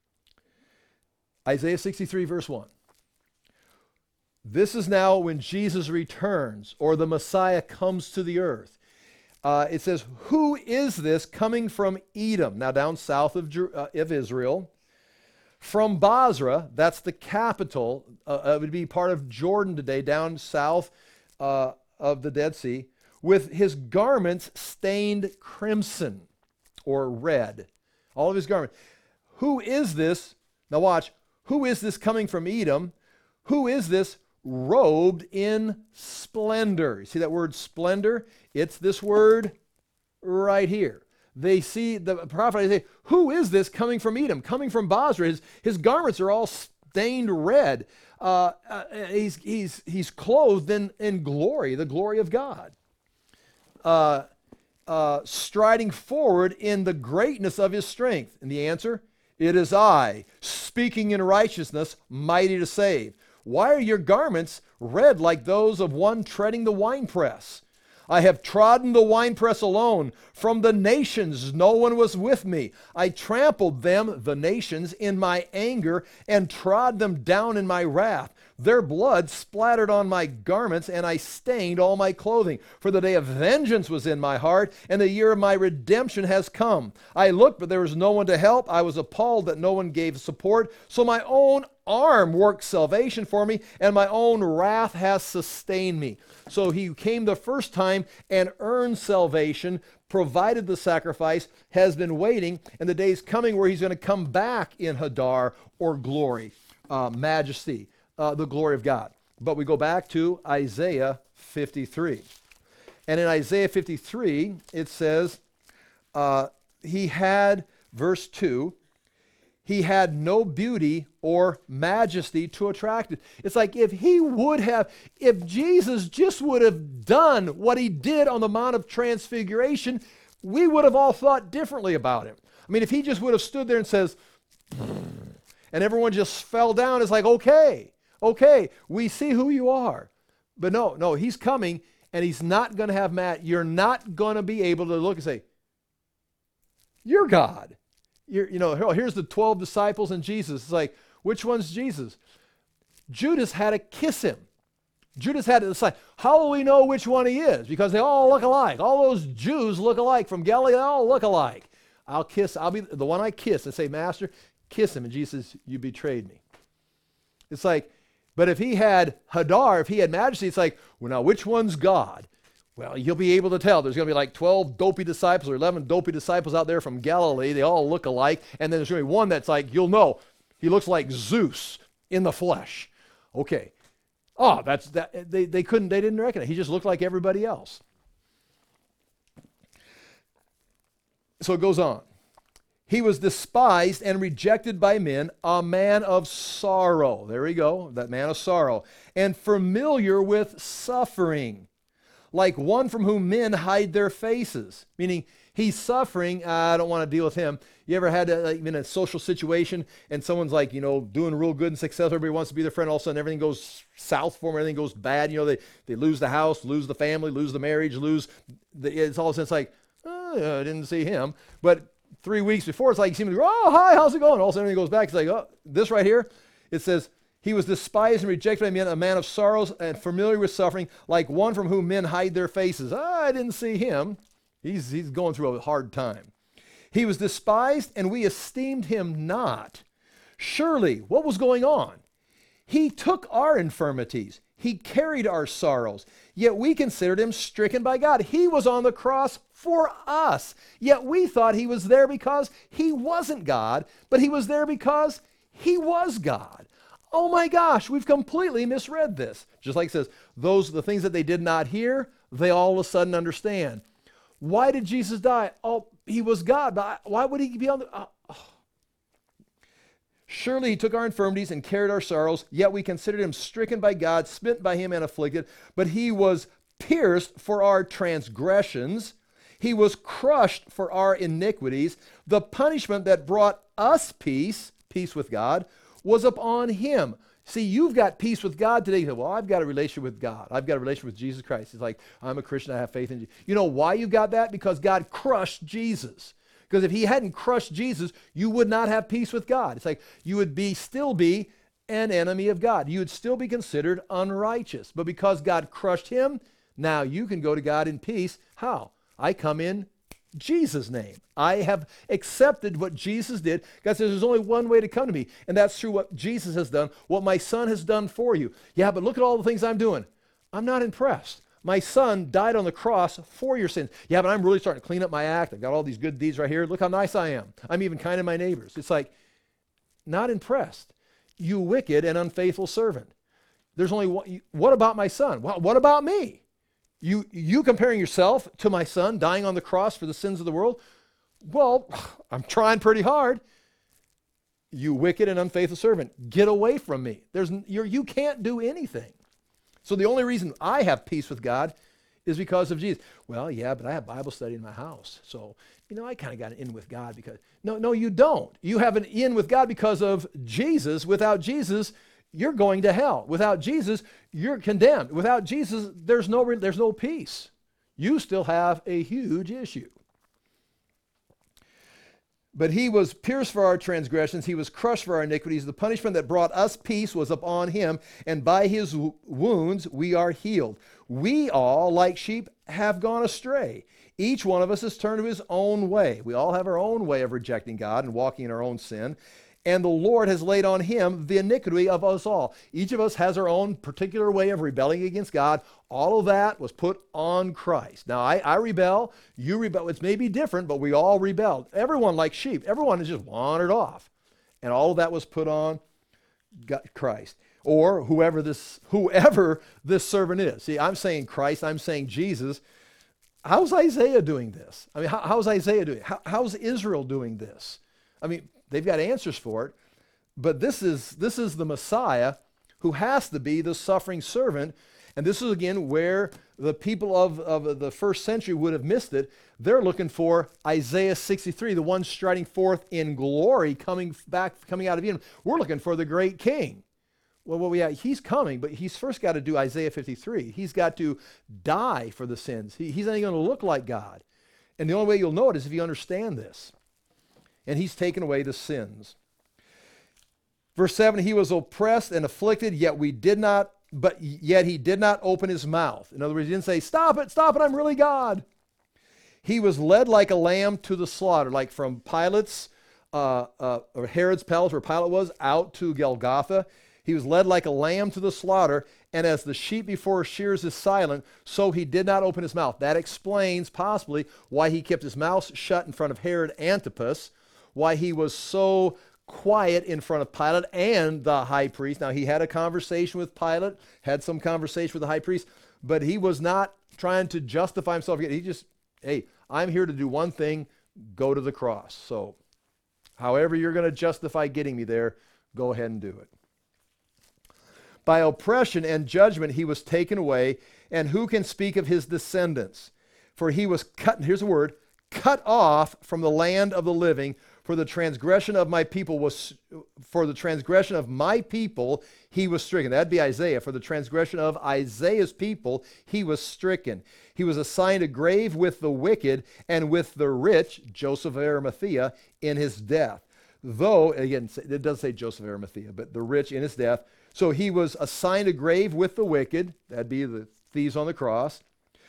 Isaiah 63, verse 1. This is now when Jesus returns, or the Messiah comes to the earth. It says, who is this coming from Edom? Now down south of Israel. From Basra, that's the capital. It would be part of Jordan today, down south of the Dead Sea, with his garments stained crimson or red. All of his garments. Who is this? Now watch. Who is this coming from Edom? Who is this robed in splendor? You see that word splendor? It's this word right here. They see the prophet Isaiah, who is this coming from Edom, coming from Basra? His garments are all stained red. He's clothed in glory, the glory of God. Striding forward in the greatness of his strength. And the answer, it is I, speaking in righteousness, mighty to save. Why are your garments red like those of one treading the winepress? I have trodden the winepress alone. From the nations no one was with me. I trampled them, the nations, in my anger and trod them down in my wrath. Their blood splattered on my garments, and I stained all my clothing. For the day of vengeance was in my heart, and the year of my redemption has come. I looked, but there was no one to help. I was appalled that no one gave support. So my own arm worked salvation for me, and my own wrath has sustained me. So he came the first time and earned salvation, provided the sacrifice, has been waiting, and the day's coming where he's going to come back in Hadar, or glory, majesty, the glory of God. But we go back to Isaiah 53. And in Isaiah 53, it says, he had, verse 2, he had no beauty or majesty to attract it. It's like if Jesus just would have done what he did on the Mount of Transfiguration, we would have all thought differently about him. I mean, if he just would have stood there and says, and everyone just fell down, it's like, okay, we see who you are. But no, he's coming, and he's not going to have you're not going to be able to look and say, you're God. Here's the 12 disciples and Jesus. It's like, which one's Jesus? Judas had to kiss him. Judas had to decide, how will we know which one he is? Because they all look alike. All those Jews look alike from Galilee. They all look alike. I'll be the one I kiss and say, Master, kiss him. And Jesus says, you betrayed me. It's like, but if he had Hadar, if he had majesty, it's like, well, now which one's God? Well, you'll be able to tell. There's going to be like 12 dopey disciples or 11 dopey disciples out there from Galilee. They all look alike. And then there's going to be one that's like, you'll know, he looks like Zeus in the flesh. Okay. Oh, that's that. They didn't recognize. He just looked like everybody else. So it goes on. He was despised and rejected by men, a man of sorrow. There we go, that man of sorrow. And familiar with suffering, like one from whom men hide their faces. Meaning, he's suffering, I don't want to deal with him. You ever had in a social situation and someone's like, doing real good and successful, everybody wants to be their friend, all of a sudden everything goes south for them, everything goes bad, they lose the house, lose the family, lose the marriage, it's all of a sudden it's like, I didn't see him. But 3 weeks before, it's like, you see him, oh, hi, how's it going? All of a sudden, he goes back. It's like, oh, this right here, it says, he was despised and rejected by men, a man of sorrows and familiar with suffering, like one from whom men hide their faces. I didn't see him. He's going through a hard time. He was despised, and we esteemed him not. Surely, what was going on? He took our infirmities. He carried our sorrows, yet we considered him stricken by God. He was on the cross for us, yet we thought he was there because he wasn't God, but he was there because he was God. Oh my gosh, we've completely misread this. Just like it says, the things that they did not hear, they all of a sudden understand. Why did Jesus die? Oh, he was God, but why would he be on the... Surely he took our infirmities and carried our sorrows, yet we considered him stricken by God, smitten by him and afflicted. But he was pierced for our transgressions. He was crushed for our iniquities. The punishment that brought us peace with God, was upon him. See, you've got peace with God today. You say, well, I've got a relationship with God. I've got a relationship with Jesus Christ. It's like, I'm a Christian. I have faith in Jesus. You know why you got that? Because God crushed Jesus. Because if he hadn't crushed Jesus, you would not have peace with God. It's like you would still be an enemy of God. You would still be considered unrighteous. But because God crushed him, now you can go to God in peace. How? I come in Jesus' name. I have accepted what Jesus did. God says there's only one way to come to me, and that's through what Jesus has done, what my son has done for you. Yeah, but look at all the things I'm doing. I'm not impressed. My son died on the cross for your sins. Yeah, but I'm really starting to clean up my act. I've got all these good deeds right here. Look how nice I am. I'm even kind to my neighbors. It's like, not impressed. You wicked and unfaithful servant. There's only one. What about my son? What about me? You comparing yourself to my son dying on the cross for the sins of the world? Well, I'm trying pretty hard. You wicked and unfaithful servant, get away from me. You can't do anything. So the only reason I have peace with God is because of Jesus. Well, yeah, but I have Bible study in my house. So, I kind of got an in with God because... No, you don't. You have an in with God because of Jesus. Without Jesus, you're going to hell. Without Jesus, you're condemned. Without Jesus, there's no peace. You still have a huge issue. But he was pierced for our transgressions. He was crushed for our iniquities. The punishment that brought us peace was upon him, and by his wounds we are healed. We all, like sheep, have gone astray. Each one of us has turned to his own way. We all have our own way of rejecting God and walking in our own sin. And the Lord has laid on him the iniquity of us all. Each of us has our own particular way of rebelling against God. All of that was put on Christ. Now, I rebel, you rebel. It's maybe different, but we all rebelled. Everyone, like sheep, everyone has just wandered off. And all of that was put on Christ. Or whoever this servant is. See, I'm saying Christ, I'm saying Jesus. How's Isaiah doing this? I mean, how's Isaiah doing it? How's Israel doing this? I mean, they've got answers for it, but this is the Messiah who has to be the suffering servant. And this is, again, where the people of the first century would have missed it. They're looking for Isaiah 63, the one striding forth in glory, coming out of Eden. We're looking for the great king. Well, he's coming, but he's first got to do Isaiah 53. He's got to die for the sins. He's not even going to look like God. And the only way you'll know it is if you understand this. And he's taken away the sins. Verse 7, he was oppressed and afflicted, yet he did not open his mouth. In other words, he didn't say, stop it, I'm really God. He was led like a lamb to the slaughter, like from Pilate's, or Herod's palace where Pilate was, out to Golgotha. He was led like a lamb to the slaughter, and as the sheep before shears is silent, so he did not open his mouth. That explains possibly why he kept his mouth shut in front of Herod Antipas, why he was so quiet in front of Pilate and the high priest. Now, he had a conversation with Pilate, had some conversation with the high priest, but he was not trying to justify himself. He just, hey, I'm here to do one thing, go to the cross. So, however you're going to justify getting me there, go ahead and do it. By oppression and judgment he was taken away, and who can speak of his descendants? For he was cut, here's a word, cut off from the land of the living. For the transgression of my people he was stricken. That'd be Isaiah. For the transgression of Isaiah's people he was stricken. He was assigned a grave with the wicked and with the rich, Joseph of Arimathea, in his death. Though, again, it doesn't say Joseph of Arimathea, but the rich in his death. So he was assigned a grave with the wicked, that'd be the thieves on the cross,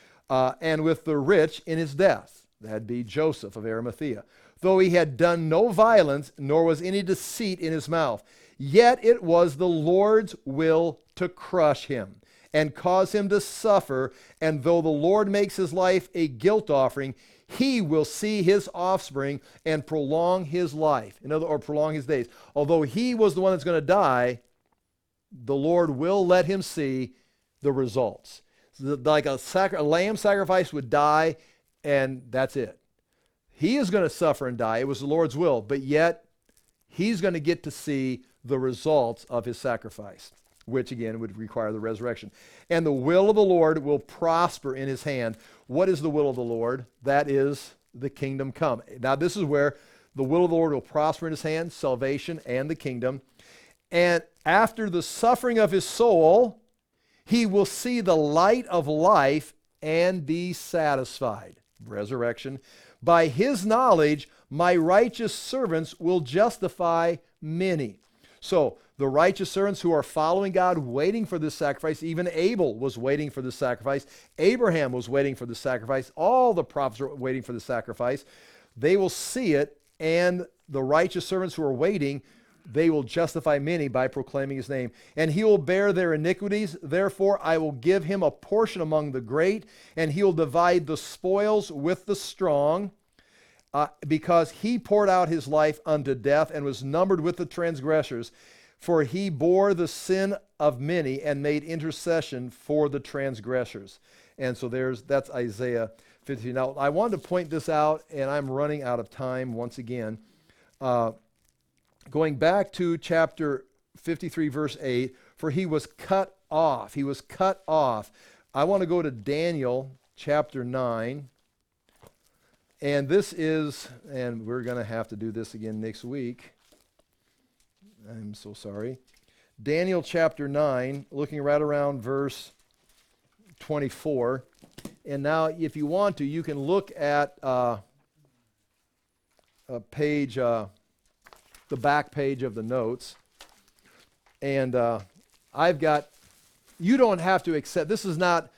and with the rich in his death. That'd be Joseph of Arimathea. Though he had done no violence, nor was any deceit in his mouth, yet it was the Lord's will to crush him and cause him to suffer. And though the Lord makes his life a guilt offering, he will see his offspring and prolong his life, or prolong his days. Although he was the one that's going to die, the Lord will let him see the results. So like a lamb sacrifice would die, and that's it. He is going to suffer and die. It was the Lord's will, but yet he's going to get to see the results of his sacrifice, which again would require the resurrection. And the will of the Lord will prosper in his hand. What is the will of the Lord? That is the kingdom come. Now this is where the will of the Lord will prosper in his hand, salvation and the kingdom. And after the suffering of his soul, he will see the light of life and be satisfied. Resurrection. By his knowledge, my righteous servants will justify many. So the righteous servants who are following God, waiting for this sacrifice, even Abel was waiting for the sacrifice. Abraham was waiting for the sacrifice. All the prophets are waiting for the sacrifice. They will see it, and the righteous servants who are waiting, they will justify many by proclaiming his name. And he will bear their iniquities. Therefore, I will give him a portion among the great, and he will divide the spoils with the strong, because he poured out his life unto death and was numbered with the transgressors. For he bore the sin of many and made intercession for the transgressors. And so that's Isaiah 50. Now, I wanted to point this out, and I'm running out of time once again. Going back to chapter 53, verse 8, for he was cut off. He was cut off. I want to go to Daniel chapter 9. And this is, and we're going to have to do this again next week. I'm so sorry. Daniel chapter 9, looking right around verse 24. And now, if you want to, you can look at a page, the back page of the notes. And I've got, you don't have to accept, this is not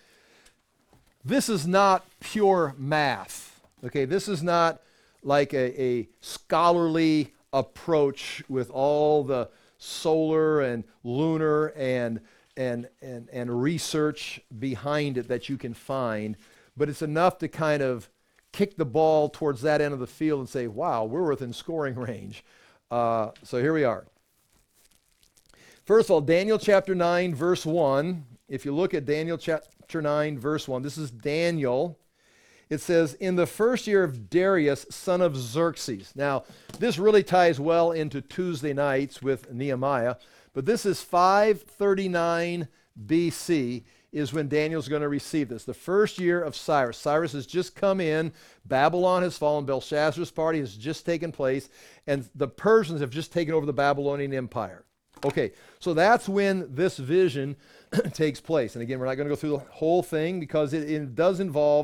pure math. Okay, this is not like a scholarly approach with all the solar and lunar and research behind it that you can find, but it's enough to kind of kick the ball towards that end of the field and say, wow, we're within scoring range. So here we are. First of all, Daniel chapter 9, verse 1. If you look at Daniel chapter 9, verse 1, this is Daniel. It says, in the first year of Darius, son of Xerxes. Now, this really ties well into Tuesday nights with Nehemiah, but this is 539 BC is when Daniel's going to receive this. The first year of Cyrus. Cyrus has just come in. Babylon has fallen. Belshazzar's party has just taken place, and the Persians have just taken over the Babylonian Empire. Okay, so that's when this vision takes place. And again, we're not going to go through the whole thing because it does involve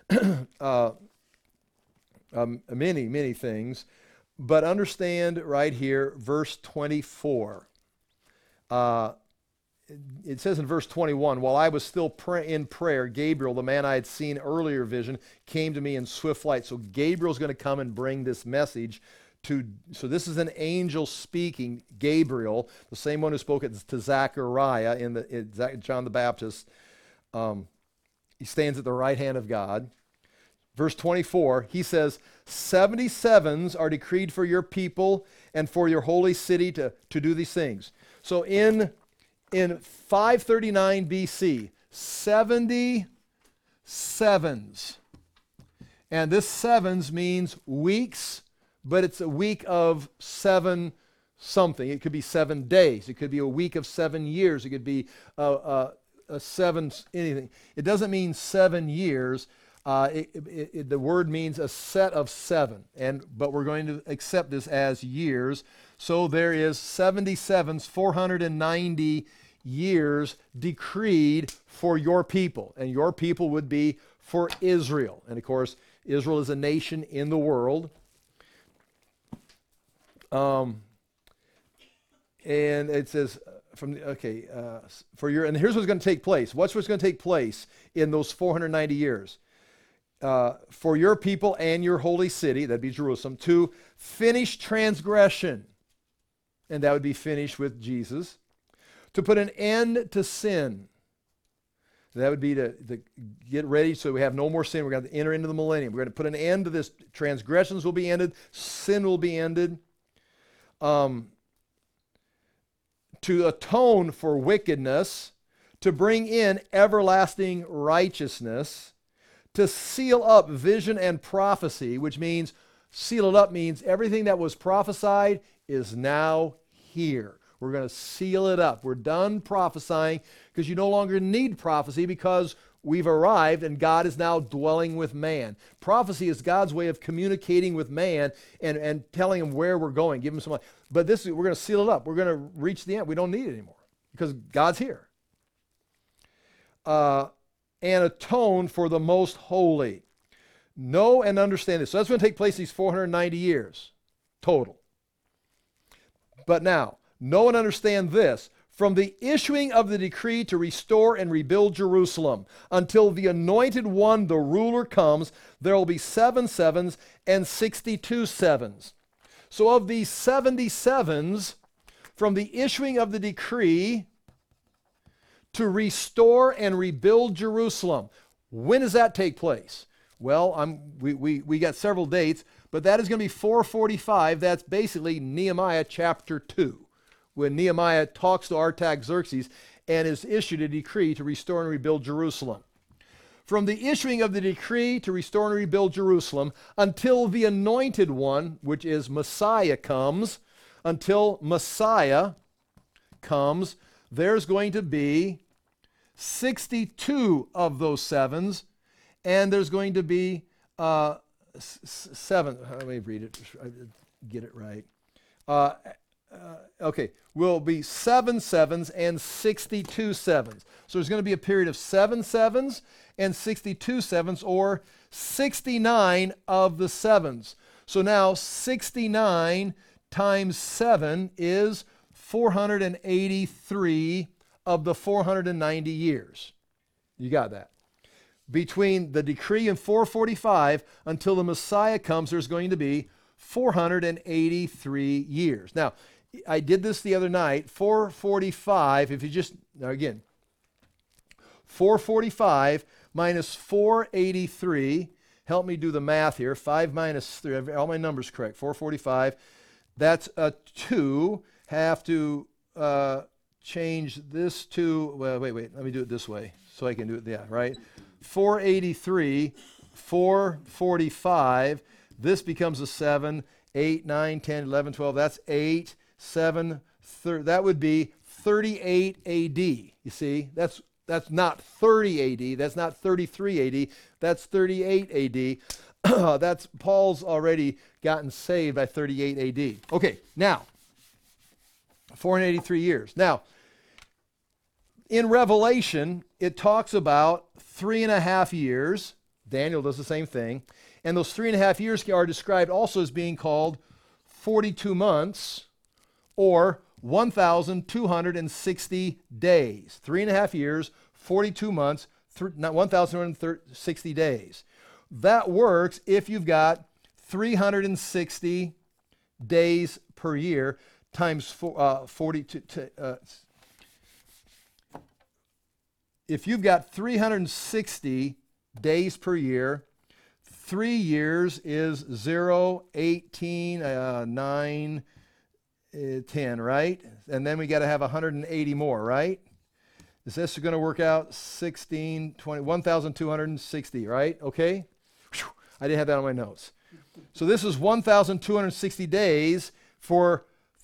many things, but understand right here, verse 24. It says in verse 21, while I was still in prayer, Gabriel, the man I had seen earlier vision, came to me in swift flight. So Gabriel's going to come and bring this message So this is an angel speaking, Gabriel, the same one who spoke to Zechariah in John the Baptist. He stands at the right hand of God. Verse 24, he says, 77s are decreed for your people and for your holy city to do these things. So in 539 BC, 70 sevens. And this sevens means weeks, but it's a week of 7 something. It could be 7 days. It could be a week of 7 years. It could be a 7 anything. It doesn't mean 7 years. The word means a set of 7, but we're going to accept this as years. So there is 77s, 490 years decreed for your people, and your people would be for Israel. And of course, Israel is a nation in the world. And it says and here's what's going to take place. What's going to take place in those 490 years? For your people and your holy city, that'd be Jerusalem, to finish transgression, and that would be finished with Jesus, to put an end to sin. That would be to get ready so we have no more sin. We're going to enter into the millennium. We're going to put an end to this. Transgressions will be ended. Sin will be ended. To atone for wickedness, to bring in everlasting righteousness, to seal up vision and prophecy, which means seal it up means everything that was prophesied is now here. We're going to seal it up. We're done prophesying because you no longer need prophecy because we've arrived and God is now dwelling with man. Prophecy is God's way of communicating with man and telling him where we're going, give him some life. But we're going to seal it up. We're going to reach the end. We don't need it anymore because God's here. And atone for the most holy. Know and understand this. So that's going to take place these 490 years total. But now, know and understand this. From the issuing of the decree to restore and rebuild Jerusalem until the anointed one, the ruler, comes, there will be 7 sevens and 62 sevens. So of these 77s, from the issuing of the decree to restore and rebuild Jerusalem, when does that take place? Well, we got several dates, but that is going to be 445. That's basically Nehemiah chapter 2. When Nehemiah talks to Artaxerxes and is issued a decree to restore and rebuild Jerusalem. From the issuing of the decree to restore and rebuild Jerusalem until the anointed one, which is Messiah, comes, until Messiah comes, there's going to be 62 of those sevens, and there's going to be 7. Let me read it, get it right. Will be 7 sevens and 62 sevens. So there's going to be a period of 7 sevens and 62 sevens, or 69 of the sevens. So now 69 times 7 is 483 of the 490 years. You got that? Between the decree in 445 until the Messiah comes, there's going to be 483 years. Now, I did this the other night. 445, if you just, now again, 445 minus 483, help me do the math here. 5 minus 3, all my numbers correct. 445, that's a 2. Have to change this to, well, wait, let me do it this way so I can do it, yeah, right? 483, 445, this becomes a 7, 8, 9, 10, 11, 12, that's 8, 7, that would be 38 AD. You see, that's not 30 AD, that's not 33 AD, that's 38 AD. That's Paul's already gotten saved by 38 AD. Okay, now, 483 years. Now, in Revelation, it talks about 3.5 years. Daniel does the same thing. And those 3.5 years are described also as being called 42 months or 1,260 days. 3.5 years, 42 months, 1,260 days. That works if you've got 360 days per year times 42. If you've got 360 days per year, 3 years is 0, 18, 9, 10, right? And then we got to have 180 more, right? Is this going to work out 16, 20, 1,260, right? Okay? Whew, I didn't have that on my notes. So this is 1,260 days for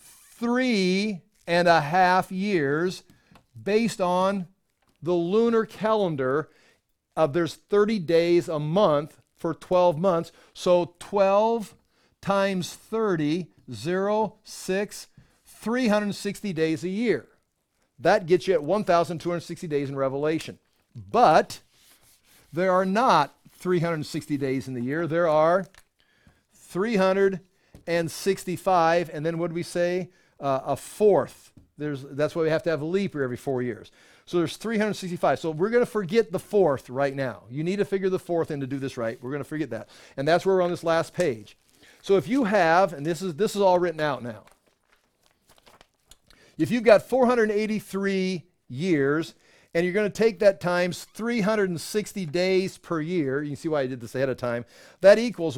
3.5 years based on the lunar calendar of there's 30 days a month for 12 months. So 12 times 30, 0, 6, 360 days a year. That gets you at 1,260 days in Revelation. But there are not 360 days in the year. There are 365, and then what do we say? A fourth. That's why we have to have a leap year every 4 years. So there's 365. So we're going to forget the fourth right now. You need to figure the fourth in to do this right. We're going to forget that. And that's where we're on this last page. So if you have, and this is all written out now. If you've got 483 years, and you're going to take that times 360 days per year, you can see why I did this ahead of time, that equals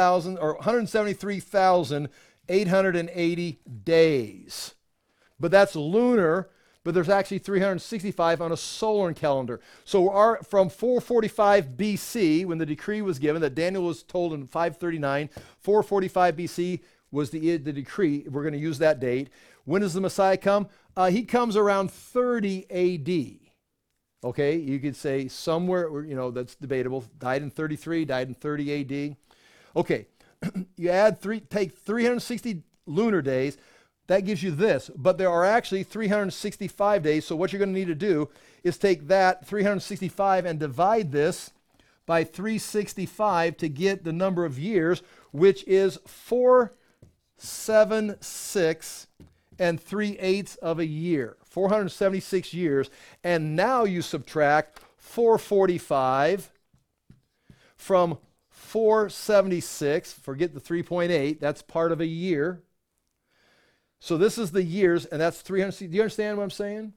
173,880 days. But that's lunar, but there's actually 365 on a solar calendar. So from 445 BC, when the decree was given, that Daniel was told in 539, 445 BC was the decree. We're going to use that date. When does the Messiah come? He comes around 30 AD. Okay, you could say somewhere, that's debatable. Died in 33, died in 30 AD. Okay, you take 360 lunar days. That gives you this, but there are actually 365 days. So what you're going to need to do is take that 365 and divide this by 365 to get the number of years, which is 476 and 3/8 of a year, 476 years. And now you subtract 445 from 476, forget the 3.8, that's part of a year. So this is the years, and that's 360. Do you understand what I'm saying?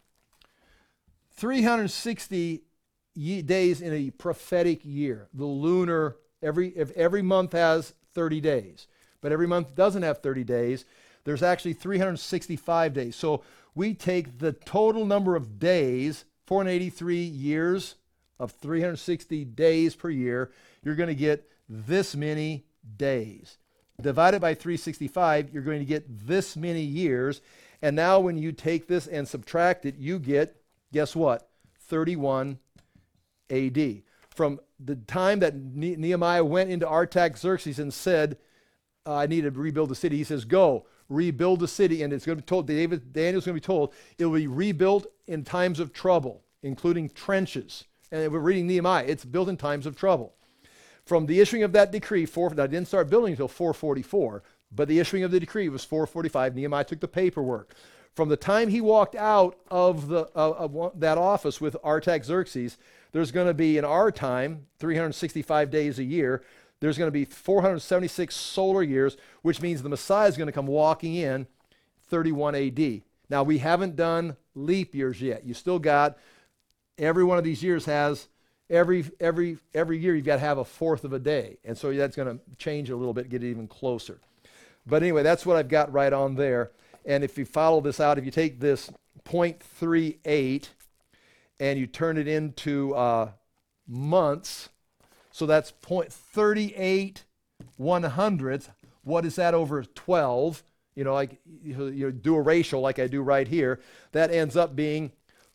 360 days in a prophetic year. The lunar, every month has 30 days, but every month doesn't have 30 days. There's actually 365 days. So we take the total number of days, 483 years of 360 days per year. You're going to get this many days. Divided by 365, you're going to get this many years. And now when you take this and subtract it, you get, guess what? 31 AD. From the time that Nehemiah went into Artaxerxes and said, I need to rebuild the city, he says, go, rebuild the city. And it's going to be told, Daniel's going to be told, it will be rebuilt in times of trouble, including trenches. And we're reading Nehemiah, it's built in times of trouble. From the issuing of that decree, I didn't start building until 444, but the issuing of the decree was 445. Nehemiah took the paperwork. From the time he walked out of that office with Artaxerxes, there's going to be, in our time, 365 days a year. There's going to be 476 solar years, which means the Messiah is going to come walking in 31 AD. Now, we haven't done leap years yet. You still got, every one of these years has, every year you've got to have a fourth of a day. And so that's going to change a little bit, get it even closer. But anyway, that's what I've got right on there. And if you follow this out, if you take this 0.38 and you turn it into months, so that's 0.38 100ths. What is that over 12? Like you do a ratio like I do right here. That ends up being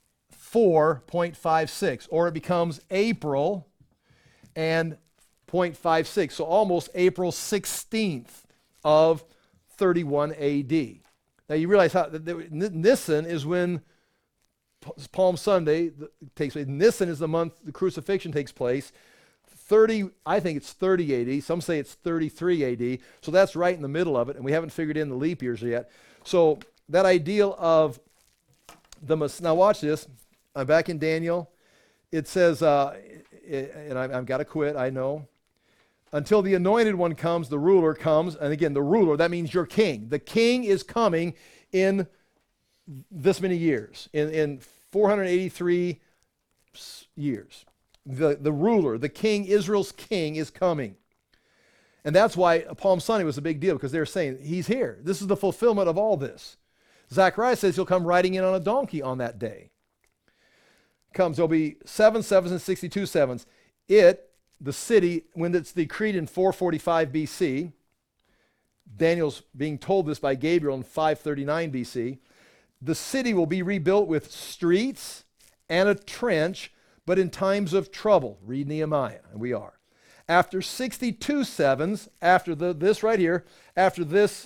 4.56, or it becomes April and 0.56. So almost April 16th of 31 AD. Now you realize how Nisan is when Palm Sunday takes place. Nisan is the month the crucifixion takes place. I think it's 30 AD. Some say it's 33 AD. So that's right in the middle of it, and we haven't figured in the leap years yet. So that ideal of now watch this. I'm back in Daniel. It says, and I've got to quit, I know. until the anointed one comes, the ruler comes. And again, the ruler, that means your king. The king is coming in this many years, in 483 years. The ruler, the king, Israel's king is coming. And that's why Palm Sunday was a big deal, because they're saying, he's here. This is the fulfillment of all this. Zechariah says he'll come riding in on a donkey on that day. There'll be 7 sevens and 62 sevens. The city, when it's decreed in 445 BC, Daniel's being told this by Gabriel in 539 BC, the city will be rebuilt with streets and a trench, but in times of trouble. Read Nehemiah, and we are. After 62 sevens, after this right here, after this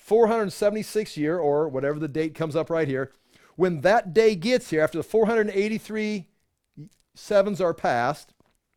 476 year, or whatever the date comes up right here, when that day gets here, after the 483 sevens are passed,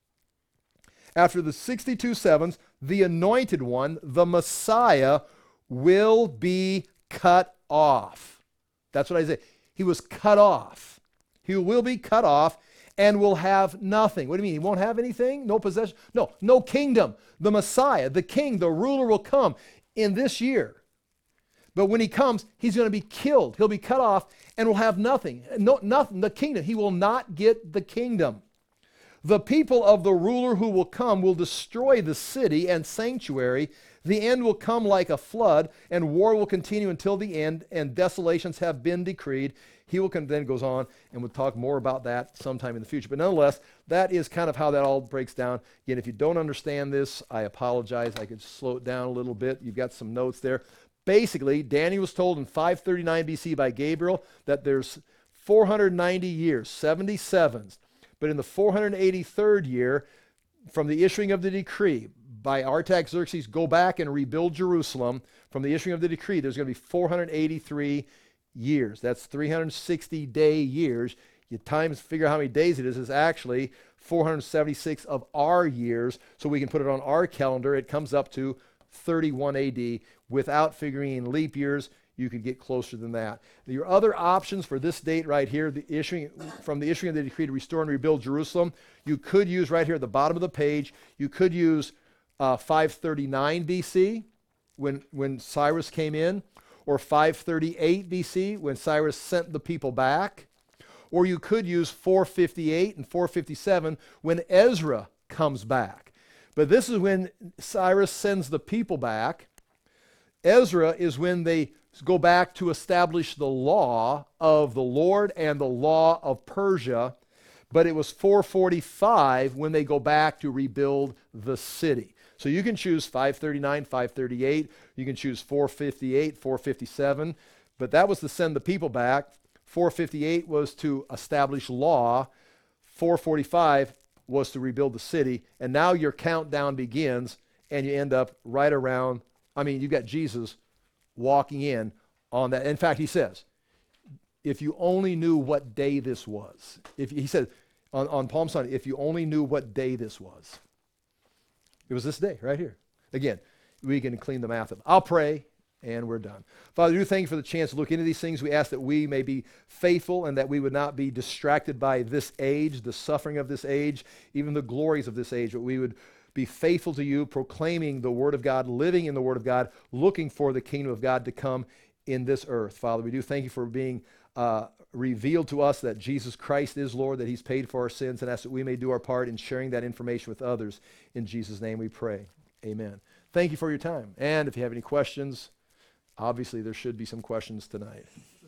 after the 62 sevens, the anointed one, the Messiah, will be cut off. That's what I say. He was cut off. He will be cut off and will have nothing. What do you mean? He won't have anything? No possession? No kingdom. The Messiah, the king, the ruler will come in this year. But when he comes, he's going to be killed. He'll be cut off and will have nothing. Nothing. The kingdom. He will not get the kingdom. The people of the ruler who will come will destroy the city and sanctuary. The end will come like a flood, and war will continue until the end, and desolations have been decreed. He will then goes on, and we'll talk more about that sometime in the future. But nonetheless, that is kind of how that all breaks down. Again, if you don't understand this, I apologize. I could slow it down a little bit. You've got some notes there. Basically, Daniel was told in 539 BC by Gabriel that there's 490 years, 77s. But in the 483rd year, from the issuing of the decree by Artaxerxes, go back and rebuild Jerusalem. From the issuing of the decree, there's going to be 483 years. That's 360-day years. You figure out how many days it is actually 476 of our years. So we can put it on our calendar. It comes up to 31 AD. Without figuring in leap years, you could get closer than that. Your other options for this date right here, from the issuing of the decree to restore and rebuild Jerusalem, you could use right here at the bottom of the page, you could use 539 BC when Cyrus came in, or 538 BC when Cyrus sent the people back, or you could use 458 and 457 when Ezra comes back. But this is when Cyrus sends the people back. Ezra is when they go back to establish the law of the Lord and the law of Persia, but it was 445 when they go back to rebuild the city. So you can choose 539, 538, you can choose 458, 457, but that was to send the people back. 458 was to establish law. 445 was to rebuild the city, and now your countdown begins, and you end up right around, you've got Jesus walking in on that. In fact, he says, if you only knew what day this was. He said on Palm Sunday, if you only knew what day this was. It was this day right here. Again, we can clean the math up. I'll pray, and we're done. Father, we do thank you for the chance to look into these things. We ask that we may be faithful and that we would not be distracted by this age, the suffering of this age, even the glories of this age, but we would be faithful to you, proclaiming the Word of God, living in the Word of God, looking for the kingdom of God to come in this earth. Father, we do thank you for being revealed to us that Jesus Christ is Lord, that he's paid for our sins, and ask that we may do our part in sharing that information with others. In Jesus' name we pray. Amen. Thank you for your time. And if you have any questions, obviously there should be some questions tonight.